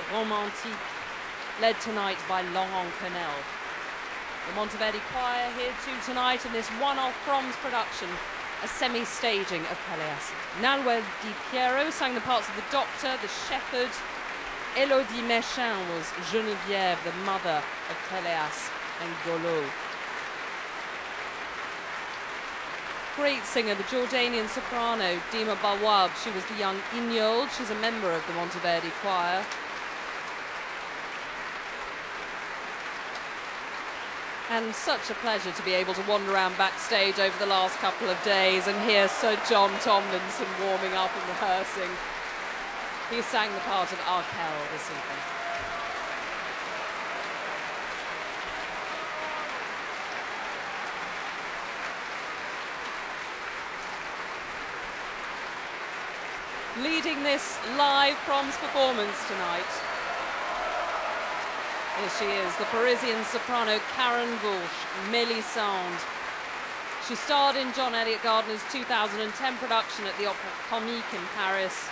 Romantique, led tonight by Laurent Quenelle. The Monteverdi Choir here too tonight in this one-off Proms production, a semi-staging of Pelléas. Nalwel Di Piero sang the parts of the Doctor, the Shepherd. Élodie Méchain was Geneviève, the mother of Pelléas and Golo. Great singer, the Jordanian soprano Dima Bawab. She was the young Ignol. She's a member of the Monteverdi Choir. And such a pleasure to be able to wander around backstage over the last couple of days and hear Sir John Tomlinson warming up and rehearsing. He sang the part of Arkell this evening. Leading this live Proms performance tonight, here she is, the Parisian soprano Karen Vauche, Mélisande. She starred in John Eliot Gardner's 2010 production at the Opéra Comique in Paris.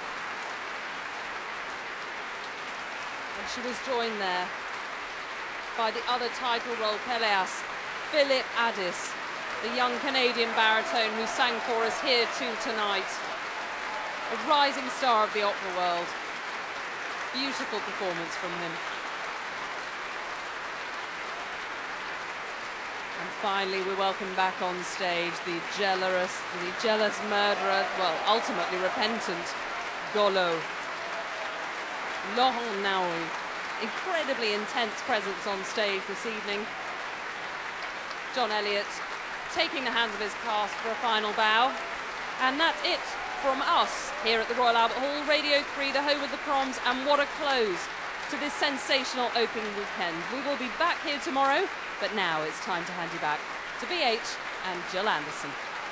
And she was joined there by the other title role Pelléas, Philip Addis, the young Canadian baritone who sang for us here too tonight. A rising star of the opera world. Beautiful performance from him. And finally, we welcome back on stage the jealous murderer, well, ultimately repentant, Golo. Laurent Naoui. Incredibly intense presence on stage this evening. John Eliot taking the hands of his cast for a final bow. And that's it from us here at the Royal Albert Hall, Radio 3, the home of the Proms, and what a close to this sensational opening weekend. We will be back here tomorrow, but now it's time to hand you back to BH and Jill Anderson.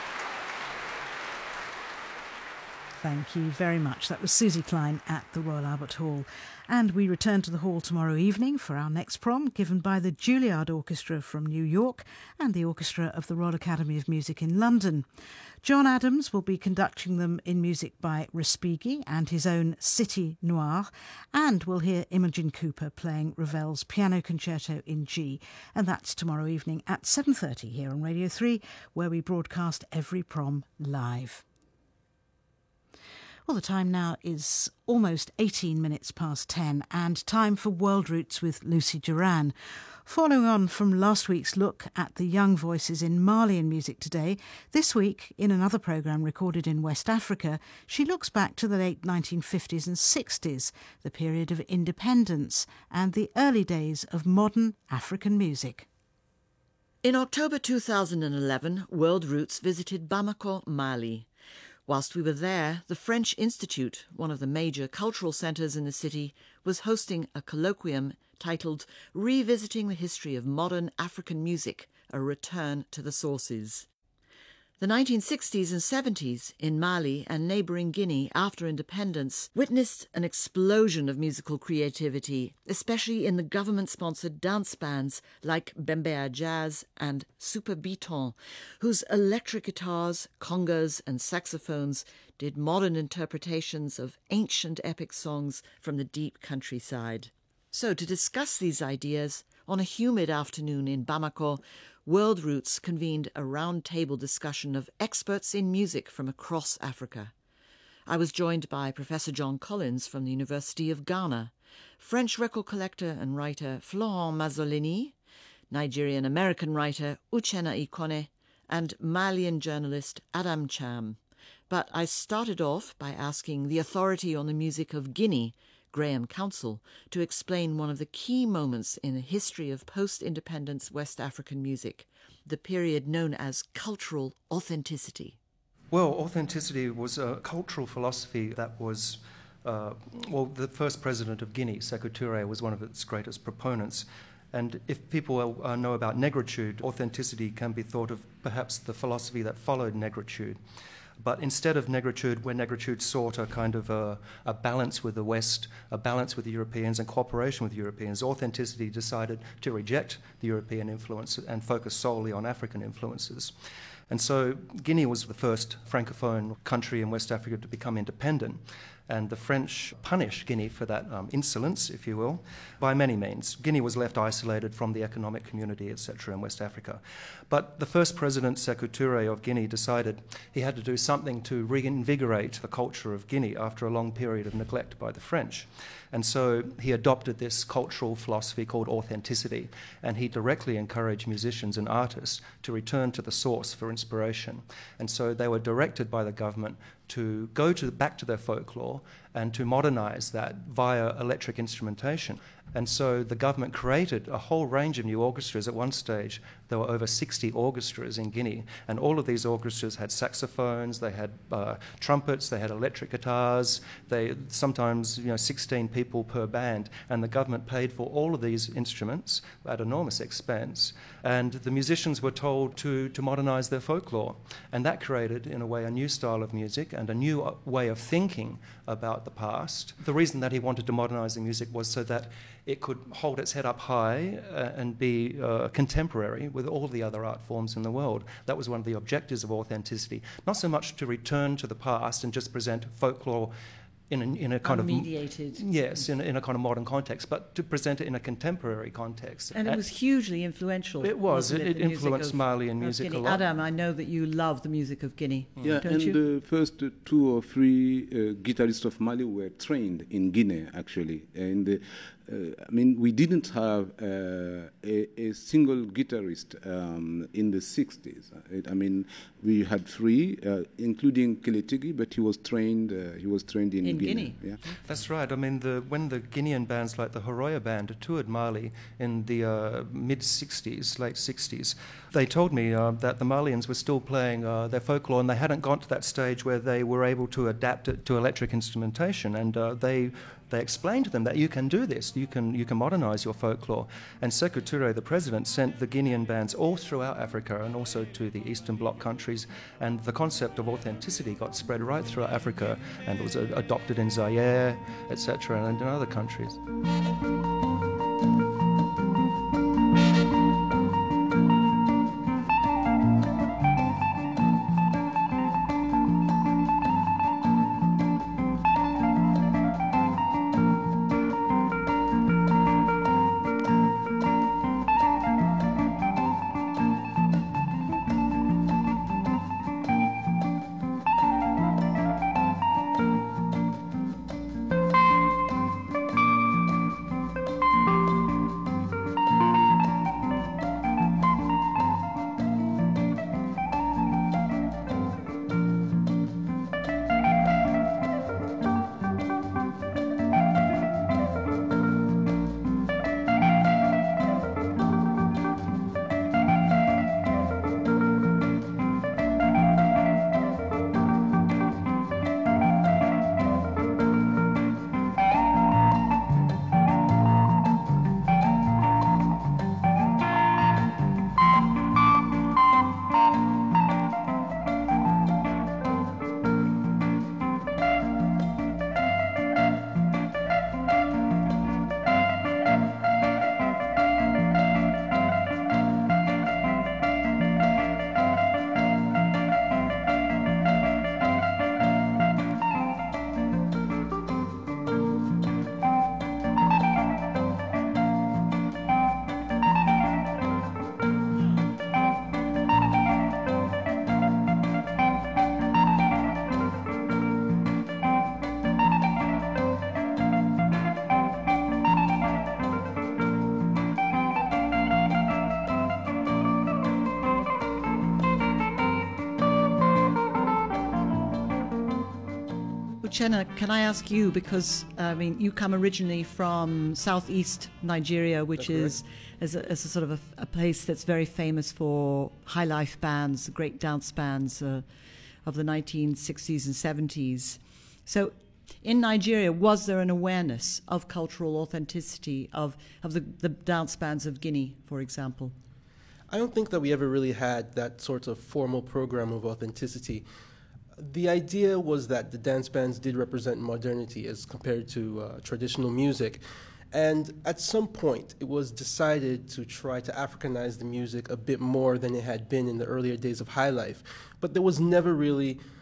Thank you very much. That was Susie Klein at the Royal Albert Hall. And we return to the hall tomorrow evening for our next prom, given by the Juilliard Orchestra from New York and the Orchestra of the Royal Academy of Music in London. John Adams will be conducting them in music by Respighi and his own Cité Noire, and we'll hear Imogen Cooper playing Ravel's Piano Concerto in G. And that's tomorrow evening at 7:30 here on Radio 3, where we broadcast every prom live. Well, the time now is almost 18 minutes past 10 and time for World Roots with Lucy Duran. Following on from last week's look at the young voices in Malian music today, this week, in another programme recorded in West Africa, she looks back to the late 1950s and 60s, the period of independence and the early days of modern African music. In October 2011, World Roots visited Bamako, Mali. Whilst we were there, the French Institute, one of the major cultural centres in the city, was hosting a colloquium titled Revisiting the History of Modern African Music, a Return to the Sources. The 1960s and 70s in Mali and neighbouring Guinea after independence witnessed an explosion of musical creativity, especially in the government-sponsored dance bands like Bembea Jazz and Super Beaton, whose electric guitars, congas and saxophones did modern interpretations of ancient epic songs from the deep countryside. So to discuss these ideas, on a humid afternoon in Bamako, World Roots convened a round-table discussion of experts in music from across Africa. I was joined by Professor John Collins from the University of Ghana, French record collector and writer Florent Mazzolini, Nigerian-American writer Uchenna Ikone, and Malian journalist Adam Cham. But I started off by asking the authority on the music of Guinea, Graham Council, to explain one of the key moments in the history of post-independence West African music, the period known as cultural authenticity. Well, authenticity was a cultural philosophy that was, the first president of Guinea, Sékou Touré, was one of its greatest proponents. And if people know about negritude, authenticity can be thought of perhaps the philosophy that followed negritude. But instead of negritude, where negritude sought a kind of a balance with the West, a balance with the Europeans and cooperation with Europeans, authenticity decided to reject the European influence and focus solely on African influences. And so Guinea was the first Francophone country in West Africa to become independent. And the French punished Guinea for that insolence, if you will, by many means. Guinea was left isolated from the economic community, etc., in West Africa. But the first president, Sékou Touré of Guinea, decided he had to do something to reinvigorate the culture of Guinea after a long period of neglect by the French. And so he adopted this cultural philosophy called authenticity, and he directly encouraged musicians and artists to return to the source for inspiration. And so they were directed by the government to go back to their folklore and to modernize that via electric instrumentation. And so the government created a whole range of new orchestras. At one stage, there were over 60 orchestras in Guinea, and all of these orchestras had saxophones, they had trumpets, they had electric guitars, they sometimes 16 people per band, and the government paid for all of these instruments at enormous expense, and the musicians were told to modernize their folklore, and that created, in a way, a new style of music and a new way of thinking about the past. The reason that he wanted to modernize the music was so that it could hold its head up high and be contemporary with all the other art forms in the world. That was one of the objectives of authenticity. Not so much to return to the past and just present folklore in a kind of mediated. Yes, in a kind of modern context, but to present it in a contemporary context. And it was hugely influential. It was. It influenced Malian music a lot. Adam, I know that you love the music of Guinea. Yeah, don't and you? the first 2 or 3 guitarists of Mali were trained in Guinea, actually. And we didn't have a single guitarist in the 60s. We had 3, including Kiletigi, but he was trained in Guinea. Yeah. That's right. When the Guinean bands like the Horoya Band toured Mali in the mid-60s, late 60s, they told me that the Malians were still playing their folklore, and they hadn't gone to that stage where they were able to adapt it to electric instrumentation, and they explained to them that you can do this, you can modernize your folklore. And Sékou Touré, the president, sent the Guinean bands all throughout Africa and also to the Eastern Bloc countries, and the concept of authenticity got spread right throughout Africa and was adopted in Zaire, etc., and in other countries. Uchenna, can I ask you, because you come originally from southeast Nigeria, which is a sort of a place that's very famous for high life bands, great dance bands of the 1960s and 70s. So in Nigeria, was there an awareness of cultural authenticity of the dance bands of Guinea, for example? I don't think that we ever really had that sort of formal program of authenticity. The idea was that the dance bands did represent modernity as compared to traditional music. And at some point, it was decided to try to Africanize the music a bit more than it had been in the earlier days of High Life. But there was never really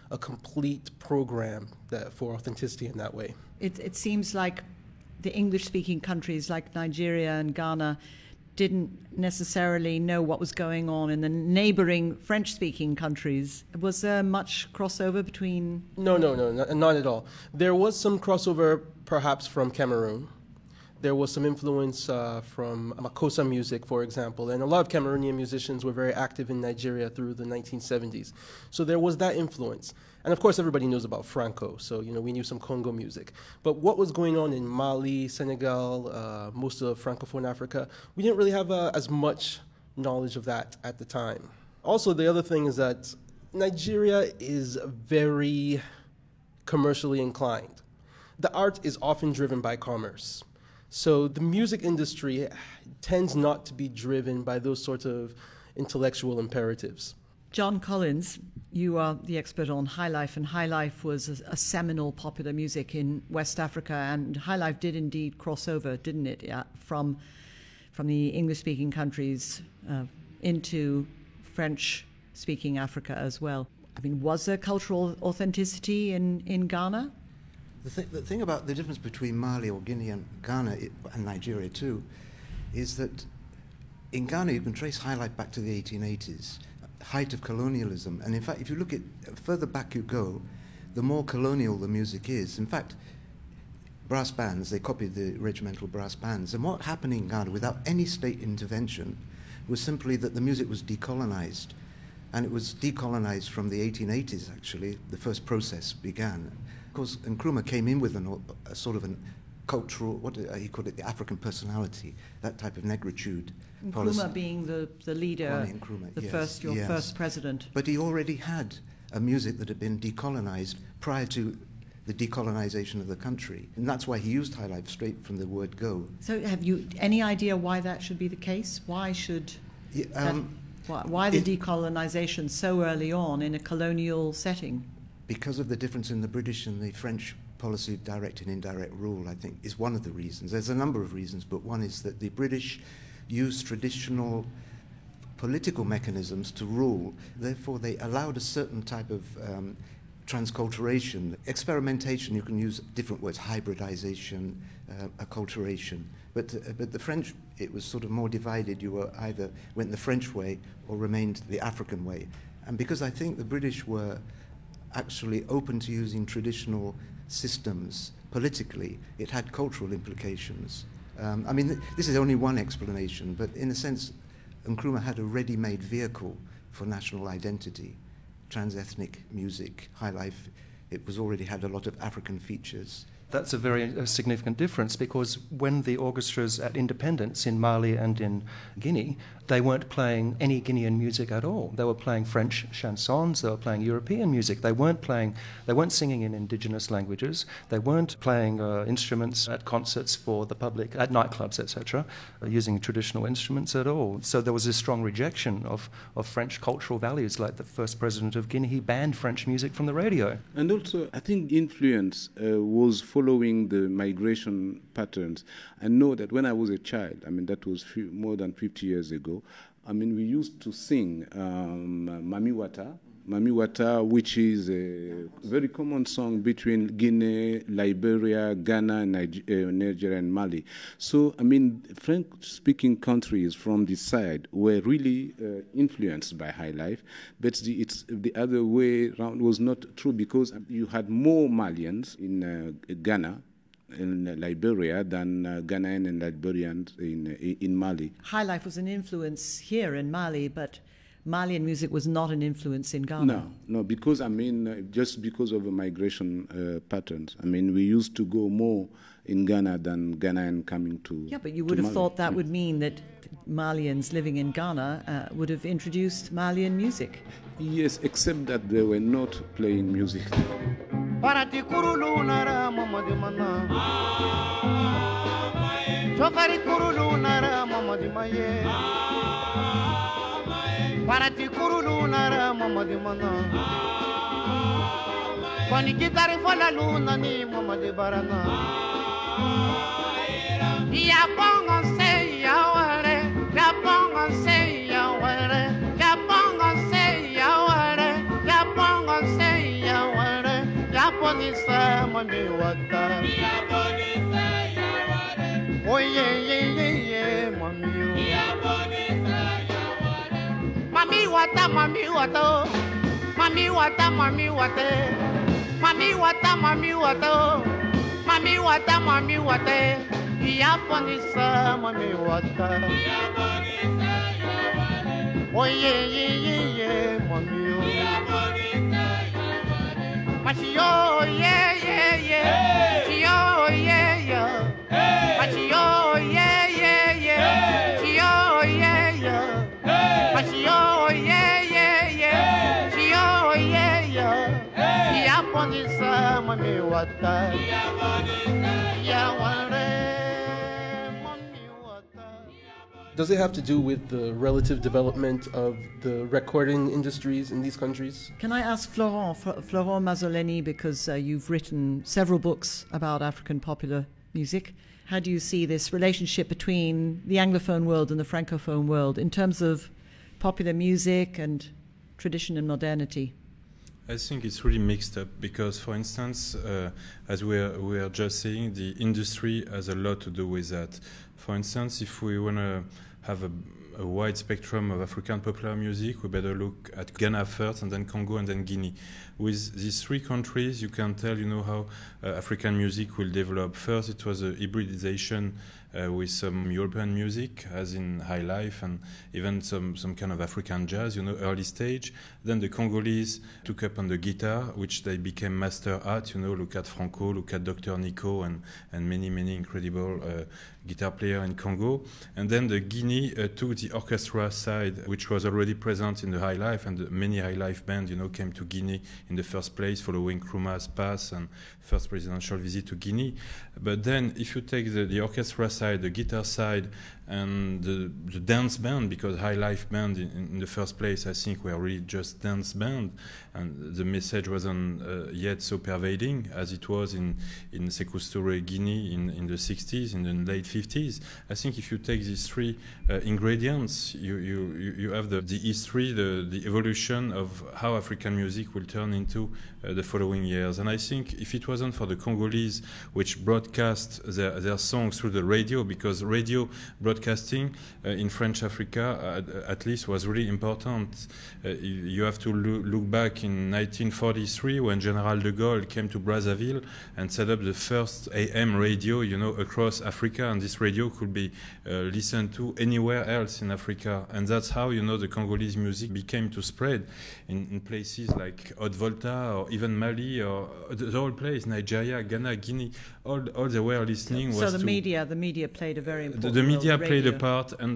a complete program for authenticity in that way. It seems like the English-speaking countries like Nigeria and Ghana didn't necessarily know what was going on in the neighboring French-speaking countries. Was there much crossover between... No, not at all. There was some crossover perhaps from Cameroon. There was some influence from Makossa music, for example, and a lot of Cameroonian musicians were very active in Nigeria through the 1970s. So there was that influence. And of course, everybody knows about Franco, so we knew some Congo music. But what was going on in Mali, Senegal, most of Francophone Africa, we didn't really have as much knowledge of that at the time. Also, the other thing is that Nigeria is very commercially inclined. The art is often driven by commerce. So the music industry tends not to be driven by those sorts of intellectual imperatives. John Collins, you are the expert on highlife, and highlife was a seminal popular music in West Africa, and highlife did indeed cross over, didn't it, from the English-speaking countries into French-speaking Africa as well. I mean, was there cultural authenticity in Ghana? The thing about the difference between Mali or Guinea and Ghana and Nigeria too is that in Ghana you can trace highlife back to the 1880s, height of colonialism. And in fact, if you look at further back you go, the more colonial the music is. In fact, brass bands, they copied the regimental brass bands. And what happened in Ghana without any state intervention was simply that the music was decolonized. And it was decolonized from the 1880s, actually. The first process began. Of course, Nkrumah came in with a sort of a cultural, what he called it, the African personality, that type of negritude policy. Nkrumah being the leader, Nkrumah, the yes, first president. But he already had a music that had been decolonized prior to the decolonization of the country. And that's why he used highlife straight from the word go. So have you any idea why that should be the case? Why should why the decolonization so early on in a colonial setting? Because of the difference in the British and the French policy of direct and indirect rule, I think, is one of the reasons. There's a number of reasons, but one is that the British used traditional political mechanisms to rule. Therefore, they allowed a certain type of transculturation. Experimentation, you can use different words, hybridization, acculturation. But the French, it was sort of more divided. You were either went the French way or remained the African way. And because I think the British were actually open to using traditional systems politically, it had cultural implications. I mean, this is only one explanation, but in a sense, Nkrumah had a ready-made vehicle for national identity, trans-ethnic music, highlife. It was already had a lot of African features. That's a very significant difference, because when the orchestras at independence in Mali and in Guinea, they weren't playing any Guinean music at all. They were playing French chansons, they were playing European music. They weren't singing in indigenous languages. They weren't playing instruments at concerts for the public, at nightclubs, etc., using traditional instruments at all. So there was this strong rejection of French cultural values. Like the first president of Guinea, he banned French music from the radio. And also, I think influence was following the migration patterns. I know that when I was a child, I mean, that was more than 50 years ago, I mean, we used to sing Mami Wata, which is a very common song between Guinea, Liberia, Ghana, and Nigeria, and Mali. So, I mean, French-speaking countries from this side were really influenced by highlife, but the other way around was not true, because you had more Malians in Ghana, in Liberia, than Ghanaian and Liberians in Mali. Highlife was an influence here in Mali, but Malian music was not an influence in Ghana. No, because, I mean, just because of the migration patterns. I mean, we used to go more in Ghana than Ghanaian coming to Yeah, but you would have Mali. thought that would mean that Malians living in Ghana would have introduced Malian music. Yes, except that they were not playing music. Parati kurulu nara mamadi mana Chofari kurulu nara mamadi maye Parati kurulu nara mamadi mana Kwani gitari fola luna ni mamadi barana Ya pongo se ya ware Ya pongo se ya ware Ya pongo se ya ware Ya pongo se ya ware mami wata. Oh yeah yeah yeah yeah mami Mami wata mami wata mami wata mami wata mami wata mami wata mami wata mami wata ya ponisa mami wata. Oh yeah yeah yeah yeah mami Machio yeah yeah yeah Chio yeah yeah Machio yeah yeah yeah Chio yeah yeah Machio yeah yeah yeah Chio yeah yeah Ya ponisa mami wata Ya wale mami wata. Does it have to do with the relative development of the recording industries in these countries? Can I ask Florent Mazzoleni, because you've written several books about African popular music. How do you see this relationship between the Anglophone world and the Francophone world in terms of popular music and tradition and modernity? I think it's really mixed up because, for instance, as we are just saying, the industry has a lot to do with that. For instance, if we want to have a wide spectrum of African popular music, we better look at Ghana first, and then Congo, and then Guinea. With these three countries, you can tell, how African music will develop. First, it was a hybridization with some European music, as in high life, and even some kind of African jazz, early stage. Then the Congolese took up on the guitar, which they became master at. Look at Franco, look at Dr. Nico, and many, many incredible guitar player in Congo. And then the Guinea took the orchestra side, which was already present in the high life, and many high life bands, came to Guinea in the first place, following Nkrumah's pass and first presidential visit to Guinea. But then, if you take the orchestra side, the guitar side, and the dance band, because high life band in the first place, I think, were really just dance band, and the message wasn't yet so pervading as it was in Sékou Touré, Guinea in the 60s, in the late 50s. I think if you take these three ingredients, you have the history, the evolution of how African music will turn into the following years. And I think if it wasn't for the Congolese, which broadcast their songs through the radio, because radio broadcasting in French Africa at least was really important. You have to look back in 1943 when General de Gaulle came to Brazzaville and set up the first AM radio, across Africa, and this radio could be listened to anywhere else in Africa. And that's how, the Congolese music became to spread in places like Haute-Volta or even Mali or the whole place, Nigeria, Ghana, Guinea, all they were listening. So the media played a very important the media role, played a part, and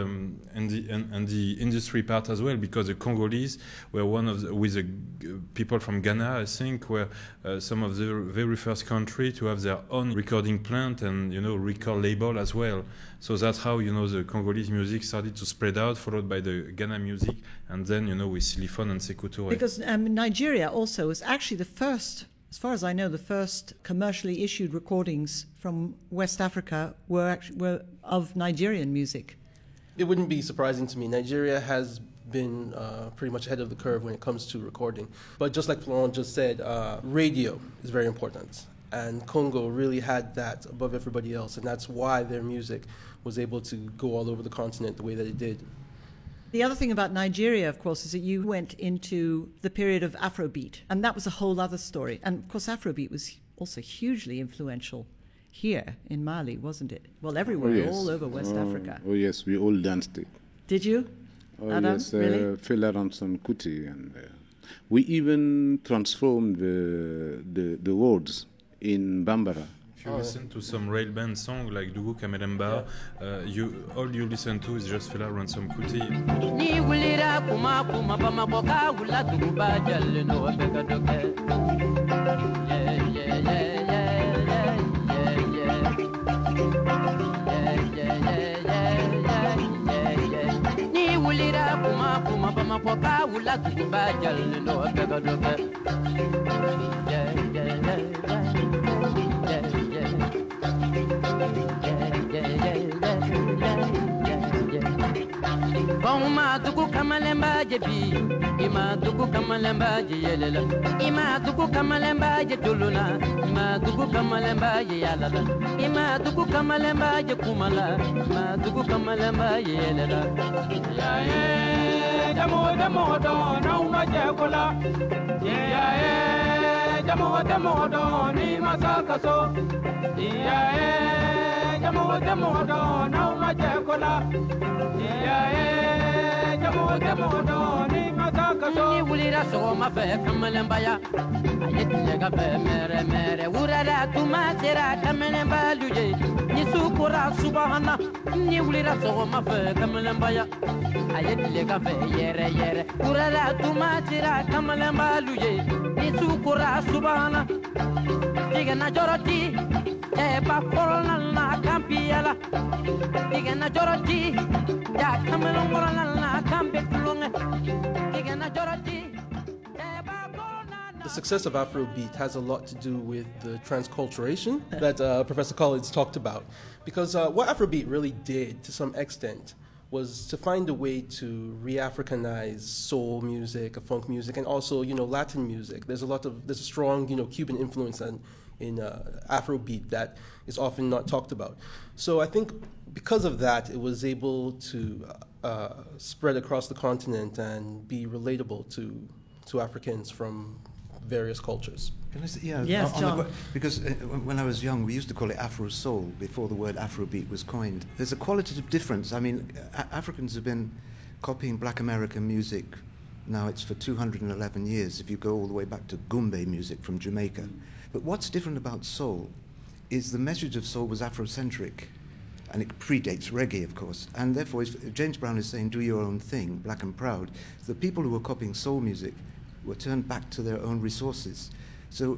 the industry part as well, because the Congolese were one of with the people from Ghana, I think, were some of the very first country to have their own recording plant and record label as well. So that's how the Congolese music started to spread out, followed by the Ghana music, and then with Silifon and Sékou Touré. Because Nigeria also was actually the first, as far as I know, the first commercially issued recordings from West Africa were of Nigerian music. It wouldn't be surprising to me. Nigeria has been pretty much ahead of the curve when it comes to recording. But just like Florent just said, radio is very important. And Congo really had that above everybody else. And that's why their music was able to go all over the continent the way that it did. The other thing about Nigeria, of course, is that you went into the period of Afrobeat. And that was a whole other story. And, of course, Afrobeat was also hugely influential here in Mali, wasn't it? Well, everywhere, all over West Africa. Oh, yes, we all danced it. Did you? Oh, Adam, yes, really? Fela Ransom Kuti. And we even transformed the words in Bambara. If you listen to some rail band song like Dugu Kamelemba, all you listen to is just Fela Ransom Kuti. Ni wulira kuma kuma bamaboka wula duguba jalle no abega doke. Yeah yeah yeah yeah yeah yeah yeah. Ni wulira kuma kuma bamaboka wula duguba jalle no abega doke. Yeah yeah yeah. Bom ima dugu kamalemba je bi ima dugu kamalemba je yelela ima dugu kamalemba je doluna ima dugu kamalemba je yalala ima dugu kamalemba je kumala ima dugu kamalemba je yelela ya damo damo do na uma je kola ya damo damo do ni masaka so ya damo damo do na uma je kola ya damo damo do ni masaka so ni wulira so ma fe kamalemba ya ayetile ga fe mere mere wurara tuma tera kamalemba luje ni sukura subhana ni wulira so ma fe kamalemba ya ayetile ga fe yere yere wurara tuma tera kamalemba luje ni sukura subhana diga na joroti e ba korona na kampiala diga na joroti ya kamalongora na kambe tulunga diga na joroti. The success of Afrobeat has a lot to do with the transculturation that Professor Collins talked about. Because what Afrobeat really did, to some extent, was to find a way to re-Africanize soul music, funk music, and also, Latin music. There's a strong, Cuban influence in Afrobeat that is often not talked about. So I think because of that, it was able to spread across the continent and be relatable to Africans from various cultures. Can I say, yeah, yes, John. Because when I was young, we used to call it Afro Soul before the word Afrobeat was coined. There's a qualitative difference. I mean, Africans have been copying Black American music. Now it's for 211 years, if you go all the way back to Gumbe music from Jamaica. But what's different about soul is the message of soul was Afrocentric, and it predates reggae, of course. And therefore, if James Brown is saying, do your own thing, black and proud, the people who were copying soul music were turned back to their own resources. So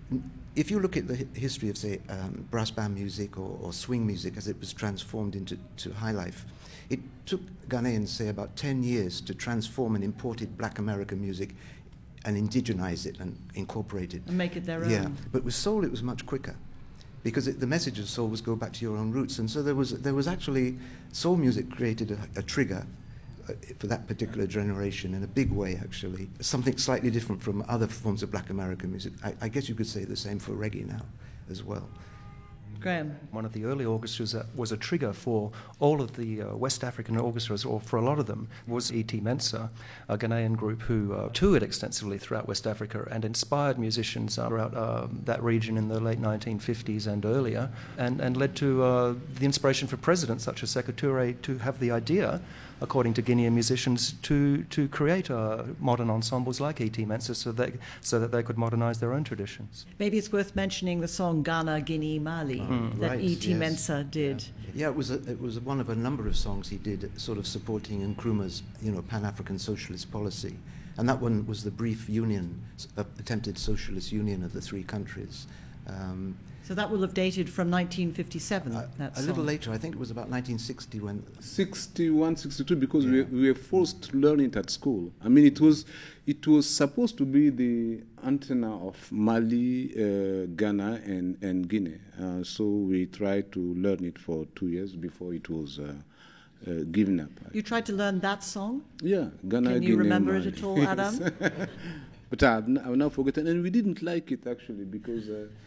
if you look at the history of, say, brass band music or swing music as it was transformed into high life, it took Ghanaians, say, about 10 years to transform an imported black American music and indigenize it and incorporate it. And make it their own. Yeah, but with soul it was much quicker, because the message of soul was go back to your own roots. And so there was actually, soul music created a trigger for that particular generation in a big way, actually. Something slightly different from other forms of black American music. I guess you could say the same for reggae now as well. Graham. One of the early orchestras that was a trigger for all of the West African orchestras, or for a lot of them, was E.T. Mensah, a Ghanaian group who toured extensively throughout West Africa and inspired musicians throughout that region in the late 1950s and earlier, and led to the inspiration for presidents such as Sekou Touré to have the idea, according to Guinean musicians, to create modern ensembles like E.T. Mensah so that they could modernize their own traditions. Maybe it's worth mentioning the song Ghana, Guinea, Mali that right, E.T. yes. Mensah did. Yeah, it was one of a number of songs he did, sort of supporting Nkrumah's, Pan-African socialist policy, and that one was the brief union, attempted socialist union of the three countries. So that will have dated from 1957. A little later, I think it was about 1960 when. 61, 62, because we were forced to learn it at school. I mean, it was supposed to be the antenna of Mali, Ghana, and Guinea. So we tried to learn it for 2 years before it was given up. You tried to learn that song? Yeah, Ghana, Can you Guinea, remember Mali. it at all, Adam? But I've now forgotten, and we didn't like it actually because.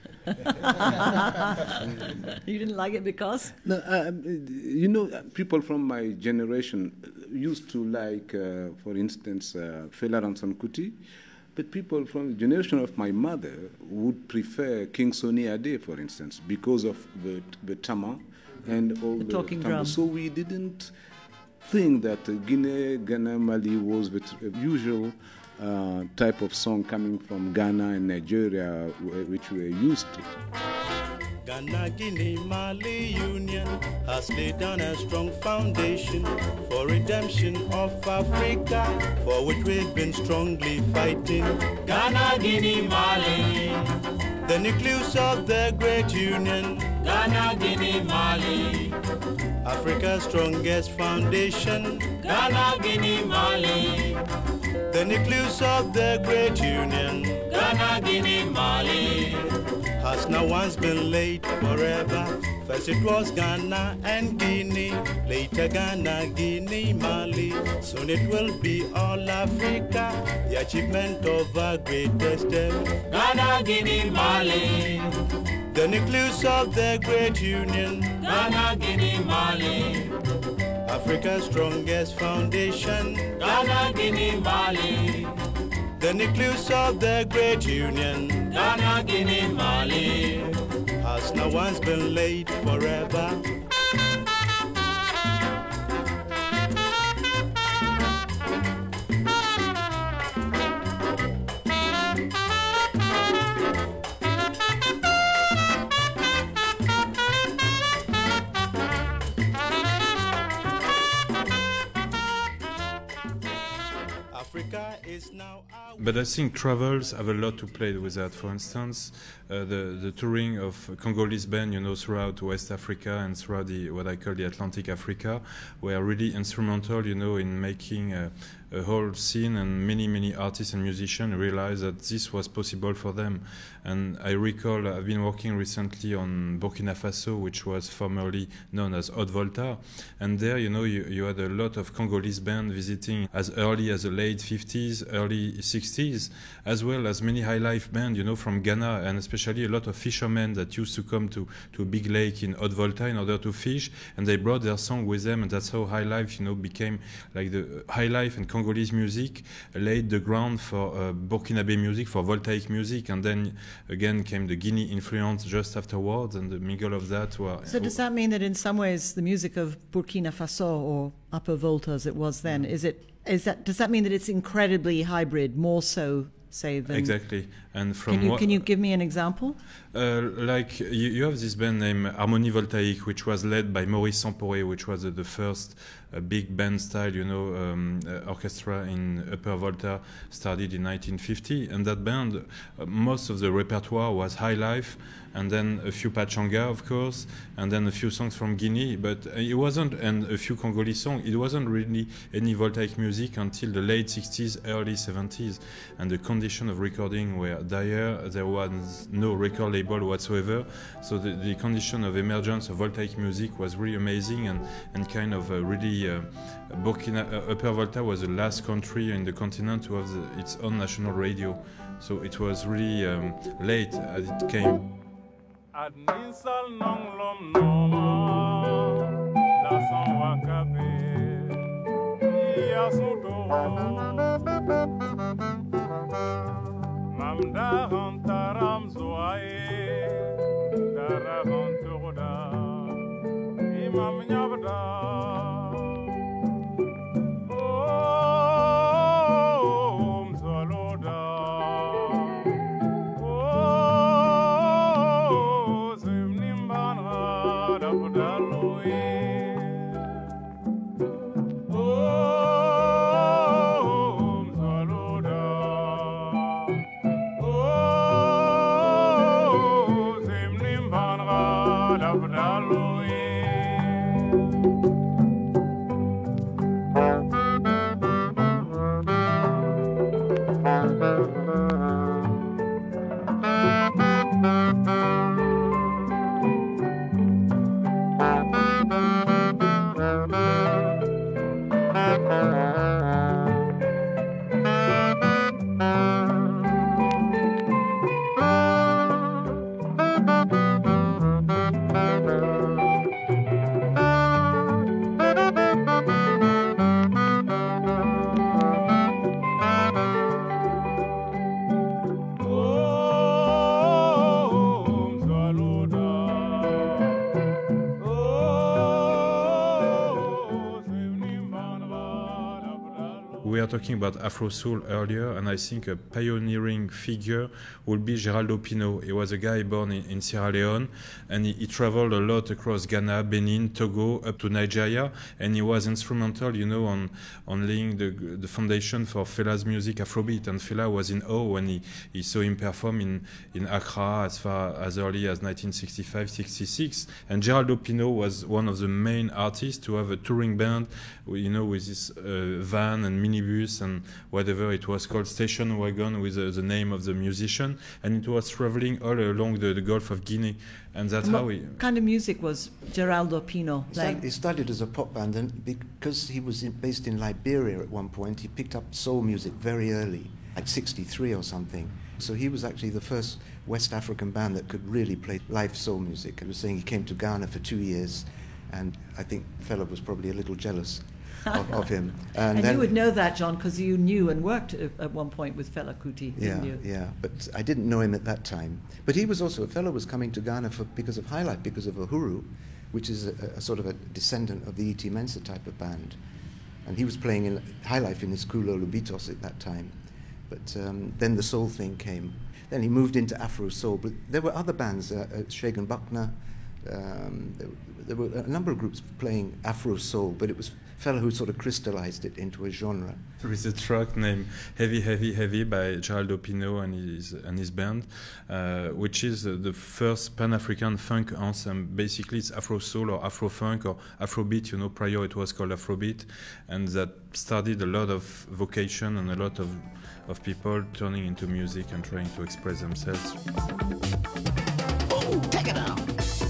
You didn't like it because? No, people from my generation used to like, for instance, Fela Ransom Kuti, but people from the generation of my mother would prefer King Sonny Ade, for instance, because of the tama and all the talking tambour. drum. So we didn't think that Guinea, Ghana, Mali was the usual type of song coming from Ghana and Nigeria, which we are used to. Ghana, Guinea, Mali Union has laid down a strong foundation for redemption of Africa, for which we've been strongly fighting. Ghana, Guinea, Mali, the nucleus of the great union. Ghana, Guinea, Mali, Africa's strongest foundation. Ghana, Guinea, Mali, the nucleus of the great union. Ghana, Guinea, Mali, has now once been laid forever First it was Ghana and Guinea, later Ghana, Guinea, Mali. Soon it will be all Africa, the achievement of our greatest ever. Ghana, Guinea, Mali. The nucleus of the great union. Ghana, Guinea, Mali. Africa's strongest foundation. Ghana, Guinea, Mali. The nucleus of the great union. Ghana, Guinea, Mali. Has now once been laid forever. Africa is now our... But I think travels have a lot to play with that. For instance, the touring of Congolese band, you know, throughout West Africa and throughout what I call the Atlantic Africa, were really instrumental, you know, in making a whole scene, and many artists and musicians realized that this was possible for them. And I recall I've been working recently on Burkina Faso, which was formerly known as Haute Volta, and there, you know, you had a lot of Congolese bands visiting as early as the late 50s, early 60s, as well as many high life bands, you know, from Ghana, and especially a lot of fishermen that used to come to a big lake in Haute Volta in order to fish, and they brought their song with them, and that's how high life, you know, became like the high life, and Congolese music laid the ground for Burkinabe music, for voltaic music, and then again came the Guinea influence just afterwards, and the mingle of that were... So does that mean that in some ways the music of Burkina Faso, or Upper Volta as it was then, does that mean that it's incredibly hybrid, more so, say, than... Exactly. And from can you give me an example? Like you have this band named Harmonie Voltaïque, which was led by Maurice Samporé, which was the first big band style, you know, orchestra in Upper Volta, started in 1950. And that band, most of the repertoire was high life, and then a few pachanga, of course, and then a few songs from Guinea. But it wasn't, and a few Congolese songs. It wasn't really any voltaic music until the late 60s, early 70s, and the condition of recording were dire. There was no record label whatsoever, so the condition of emergence of voltaic music was really amazing, and kind of really Upper Volta was the last country in the continent to have its own national radio, so it was really late as it came. Mamdaram taram zoae, dararam turda, imam nyabda. Oh, mzaloda. Oh, zimnimbanra dabdaloe. We are talking about Afro Soul earlier, and I think a pioneering figure would be Geraldo Pino. He was a guy born in Sierra Leone, and he traveled a lot across Ghana, Benin, Togo, up to Nigeria, and he was instrumental, you know, on laying the foundation for Fela's music, Afrobeat. And Fela was in awe when he saw him perform in Accra as far as early as 1965-66. And Geraldo Pino was one of the main artists to have a touring band, you know, with this van and minibus minibus and whatever. It was called station wagon with the name of the musician, and it was traveling all along the Gulf of Guinea, and that's how we... What kind of music was Geraldo Pino playing? He started as a pop band, and because he was based in Liberia at one point, he picked up soul music very early, like 63 or something. So he was actually the first West African band that could really play live soul music. I was saying he came to Ghana for 2 years, and I think Fela was probably a little jealous of him. And then, you would know that, John, because you knew and worked at one point with Fela Kuti, didn't you? Yeah, but I didn't know him at that time. But he was also, Fela was coming to Ghana because of High Life, because of Uhuru, which is a sort of a descendant of the E.T. Mensah type of band. And he was playing in High Life in his Kulo Lubitos at that time. But then the soul thing came. Then he moved into Afro soul. But there were other bands, Shagan Buckner. There were a number of groups playing Afro soul, but it was Fela who sort of crystallized it into a genre. There is a track named Heavy, Heavy, Heavy by Geraldo Pino and his band, which is the first Pan-African funk anthem. Basically, it's Afro soul or Afro funk or Afrobeat. You know, prior it was called Afrobeat, and that started a lot of vocation and a lot of people turning into music and trying to express themselves. Ooh, take it out.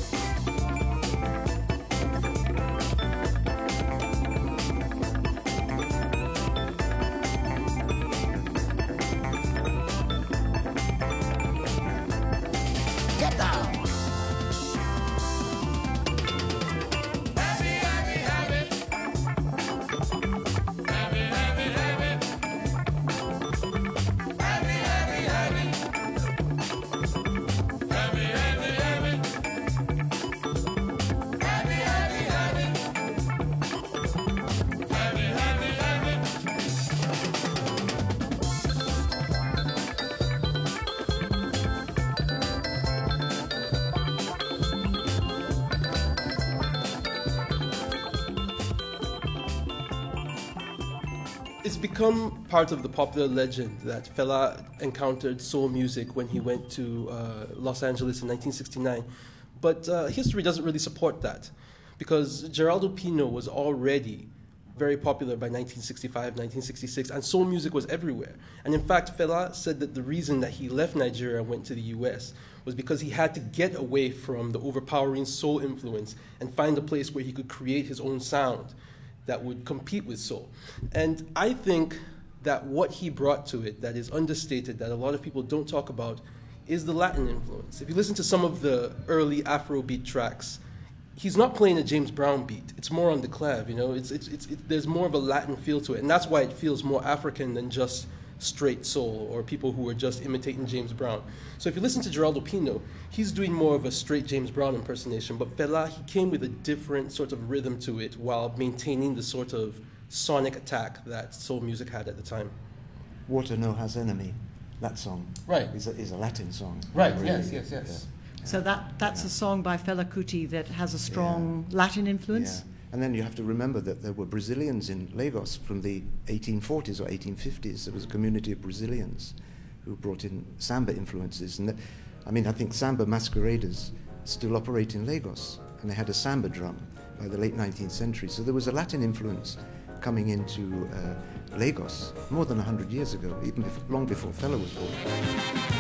Get down. Heavy, heavy, heavy. Heavy, heavy, heavy. Heavy, heavy, heavy. Heavy, heavy, heavy. Heavy, heavy, heavy. Heavy, heavy, heavy. It's become part of the popular legend that Fela encountered soul music when he went to Los Angeles in 1969. But history doesn't really support that, because Geraldo Pino was already very popular by 1965, 1966, and soul music was everywhere. And in fact, Fela said that the reason that he left Nigeria and went to the US was because he had to get away from the overpowering soul influence and find a place where he could create his own sound that would compete with soul. And I think that what he brought to it that is understated, that a lot of people don't talk about, is the Latin influence. If you listen to some of the early Afrobeat tracks, he's not playing a James Brown beat. It's more on the clav, you know. There's more of a Latin feel to it, and that's why it feels more African than just straight soul or people who are just imitating James Brown. So if you listen to Geraldo Pino, he's doing more of a straight James Brown impersonation, but Fela, he came with a different sort of rhythm to it while maintaining the sort of sonic attack that soul music had at the time. Water No Has Enemy, that song, right, is a Latin song. Right, really. yes. Yeah. So that's a song by Fela Kuti that has a strong Latin influence? Yeah. And then you have to remember that there were Brazilians in Lagos from the 1840s or 1850s. There was a community of Brazilians who brought in samba influences. And I think samba masqueraders still operate in Lagos, and they had a samba drum by the late 19th century. So there was a Latin influence coming into Lagos more than 100 years ago, even long before Fela was born.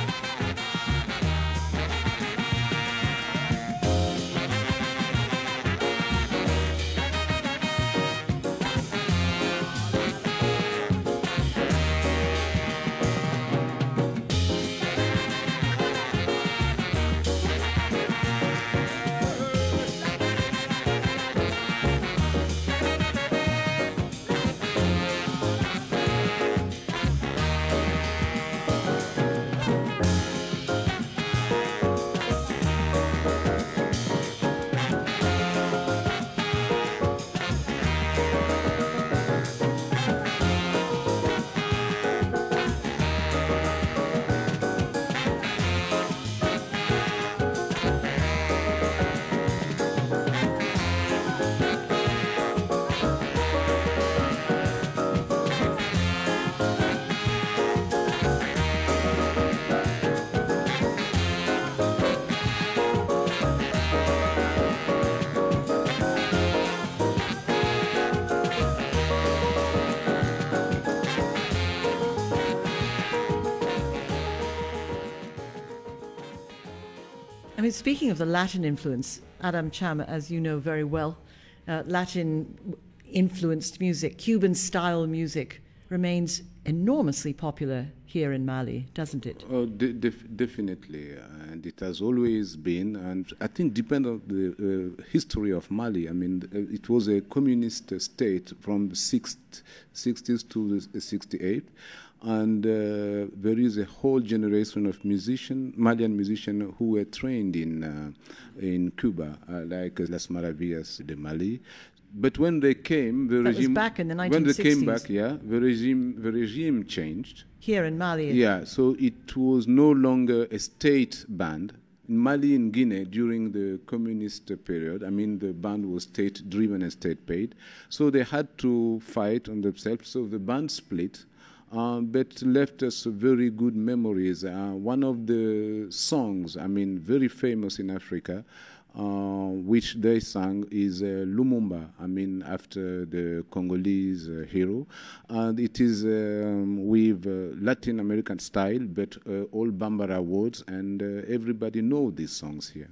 mean, speaking of the Latin influence, Adam Cham, as you know very well, Latin-influenced music, Cuban-style music, remains enormously popular here in Mali, doesn't it? Oh, definitely, and it has always been. And I think, depending on the history of Mali, I mean, it was a communist state from the 60s to the 68, and there is a whole generation of Malian musicians who were trained in Cuba, like Las Maravillas de Mali. But when they came, the regime. Was back in the 1960s. When they came back, the regime changed. Here in Mali. Yeah, so it was no longer a state band. In Mali and Guinea, during the communist period, I mean, the band was state-driven and state-paid. So they had to fight on themselves. So the band split, but left us very good memories. One of the songs, I mean, very famous in Africa, which they sang is Lumumba, I mean, after the Congolese hero. And it is with Latin American style, but all Bambara words, and everybody know these songs here.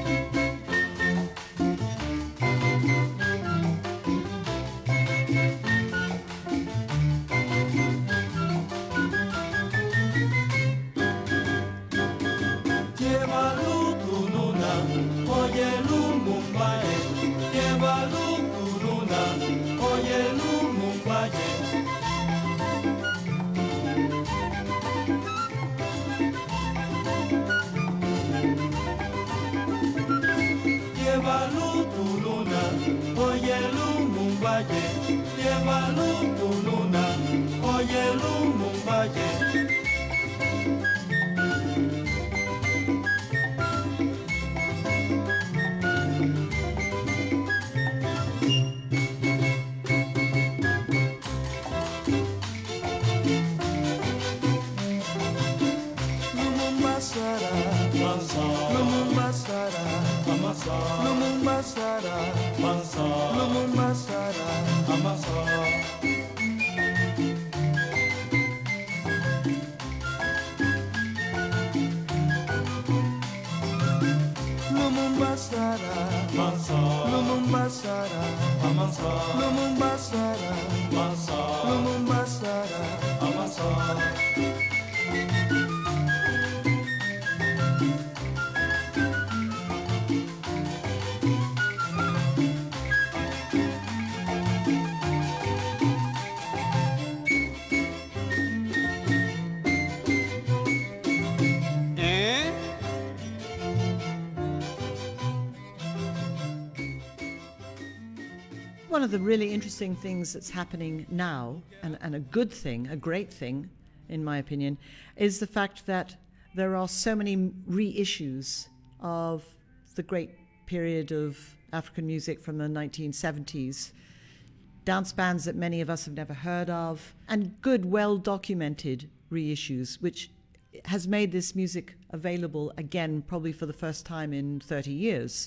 One of the really interesting things that's happening now, and a good thing, a great thing, in my opinion, is the fact that there are so many reissues of the great period of African music from the 1970s, dance bands that many of us have never heard of, and good, well-documented reissues, which has made this music available again, probably for the first time in 30 years.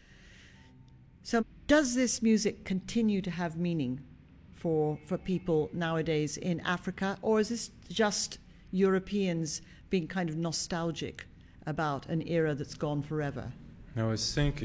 So does this music continue to have meaning for people nowadays in Africa, or is this just Europeans being kind of nostalgic about an era that's gone forever? No, I think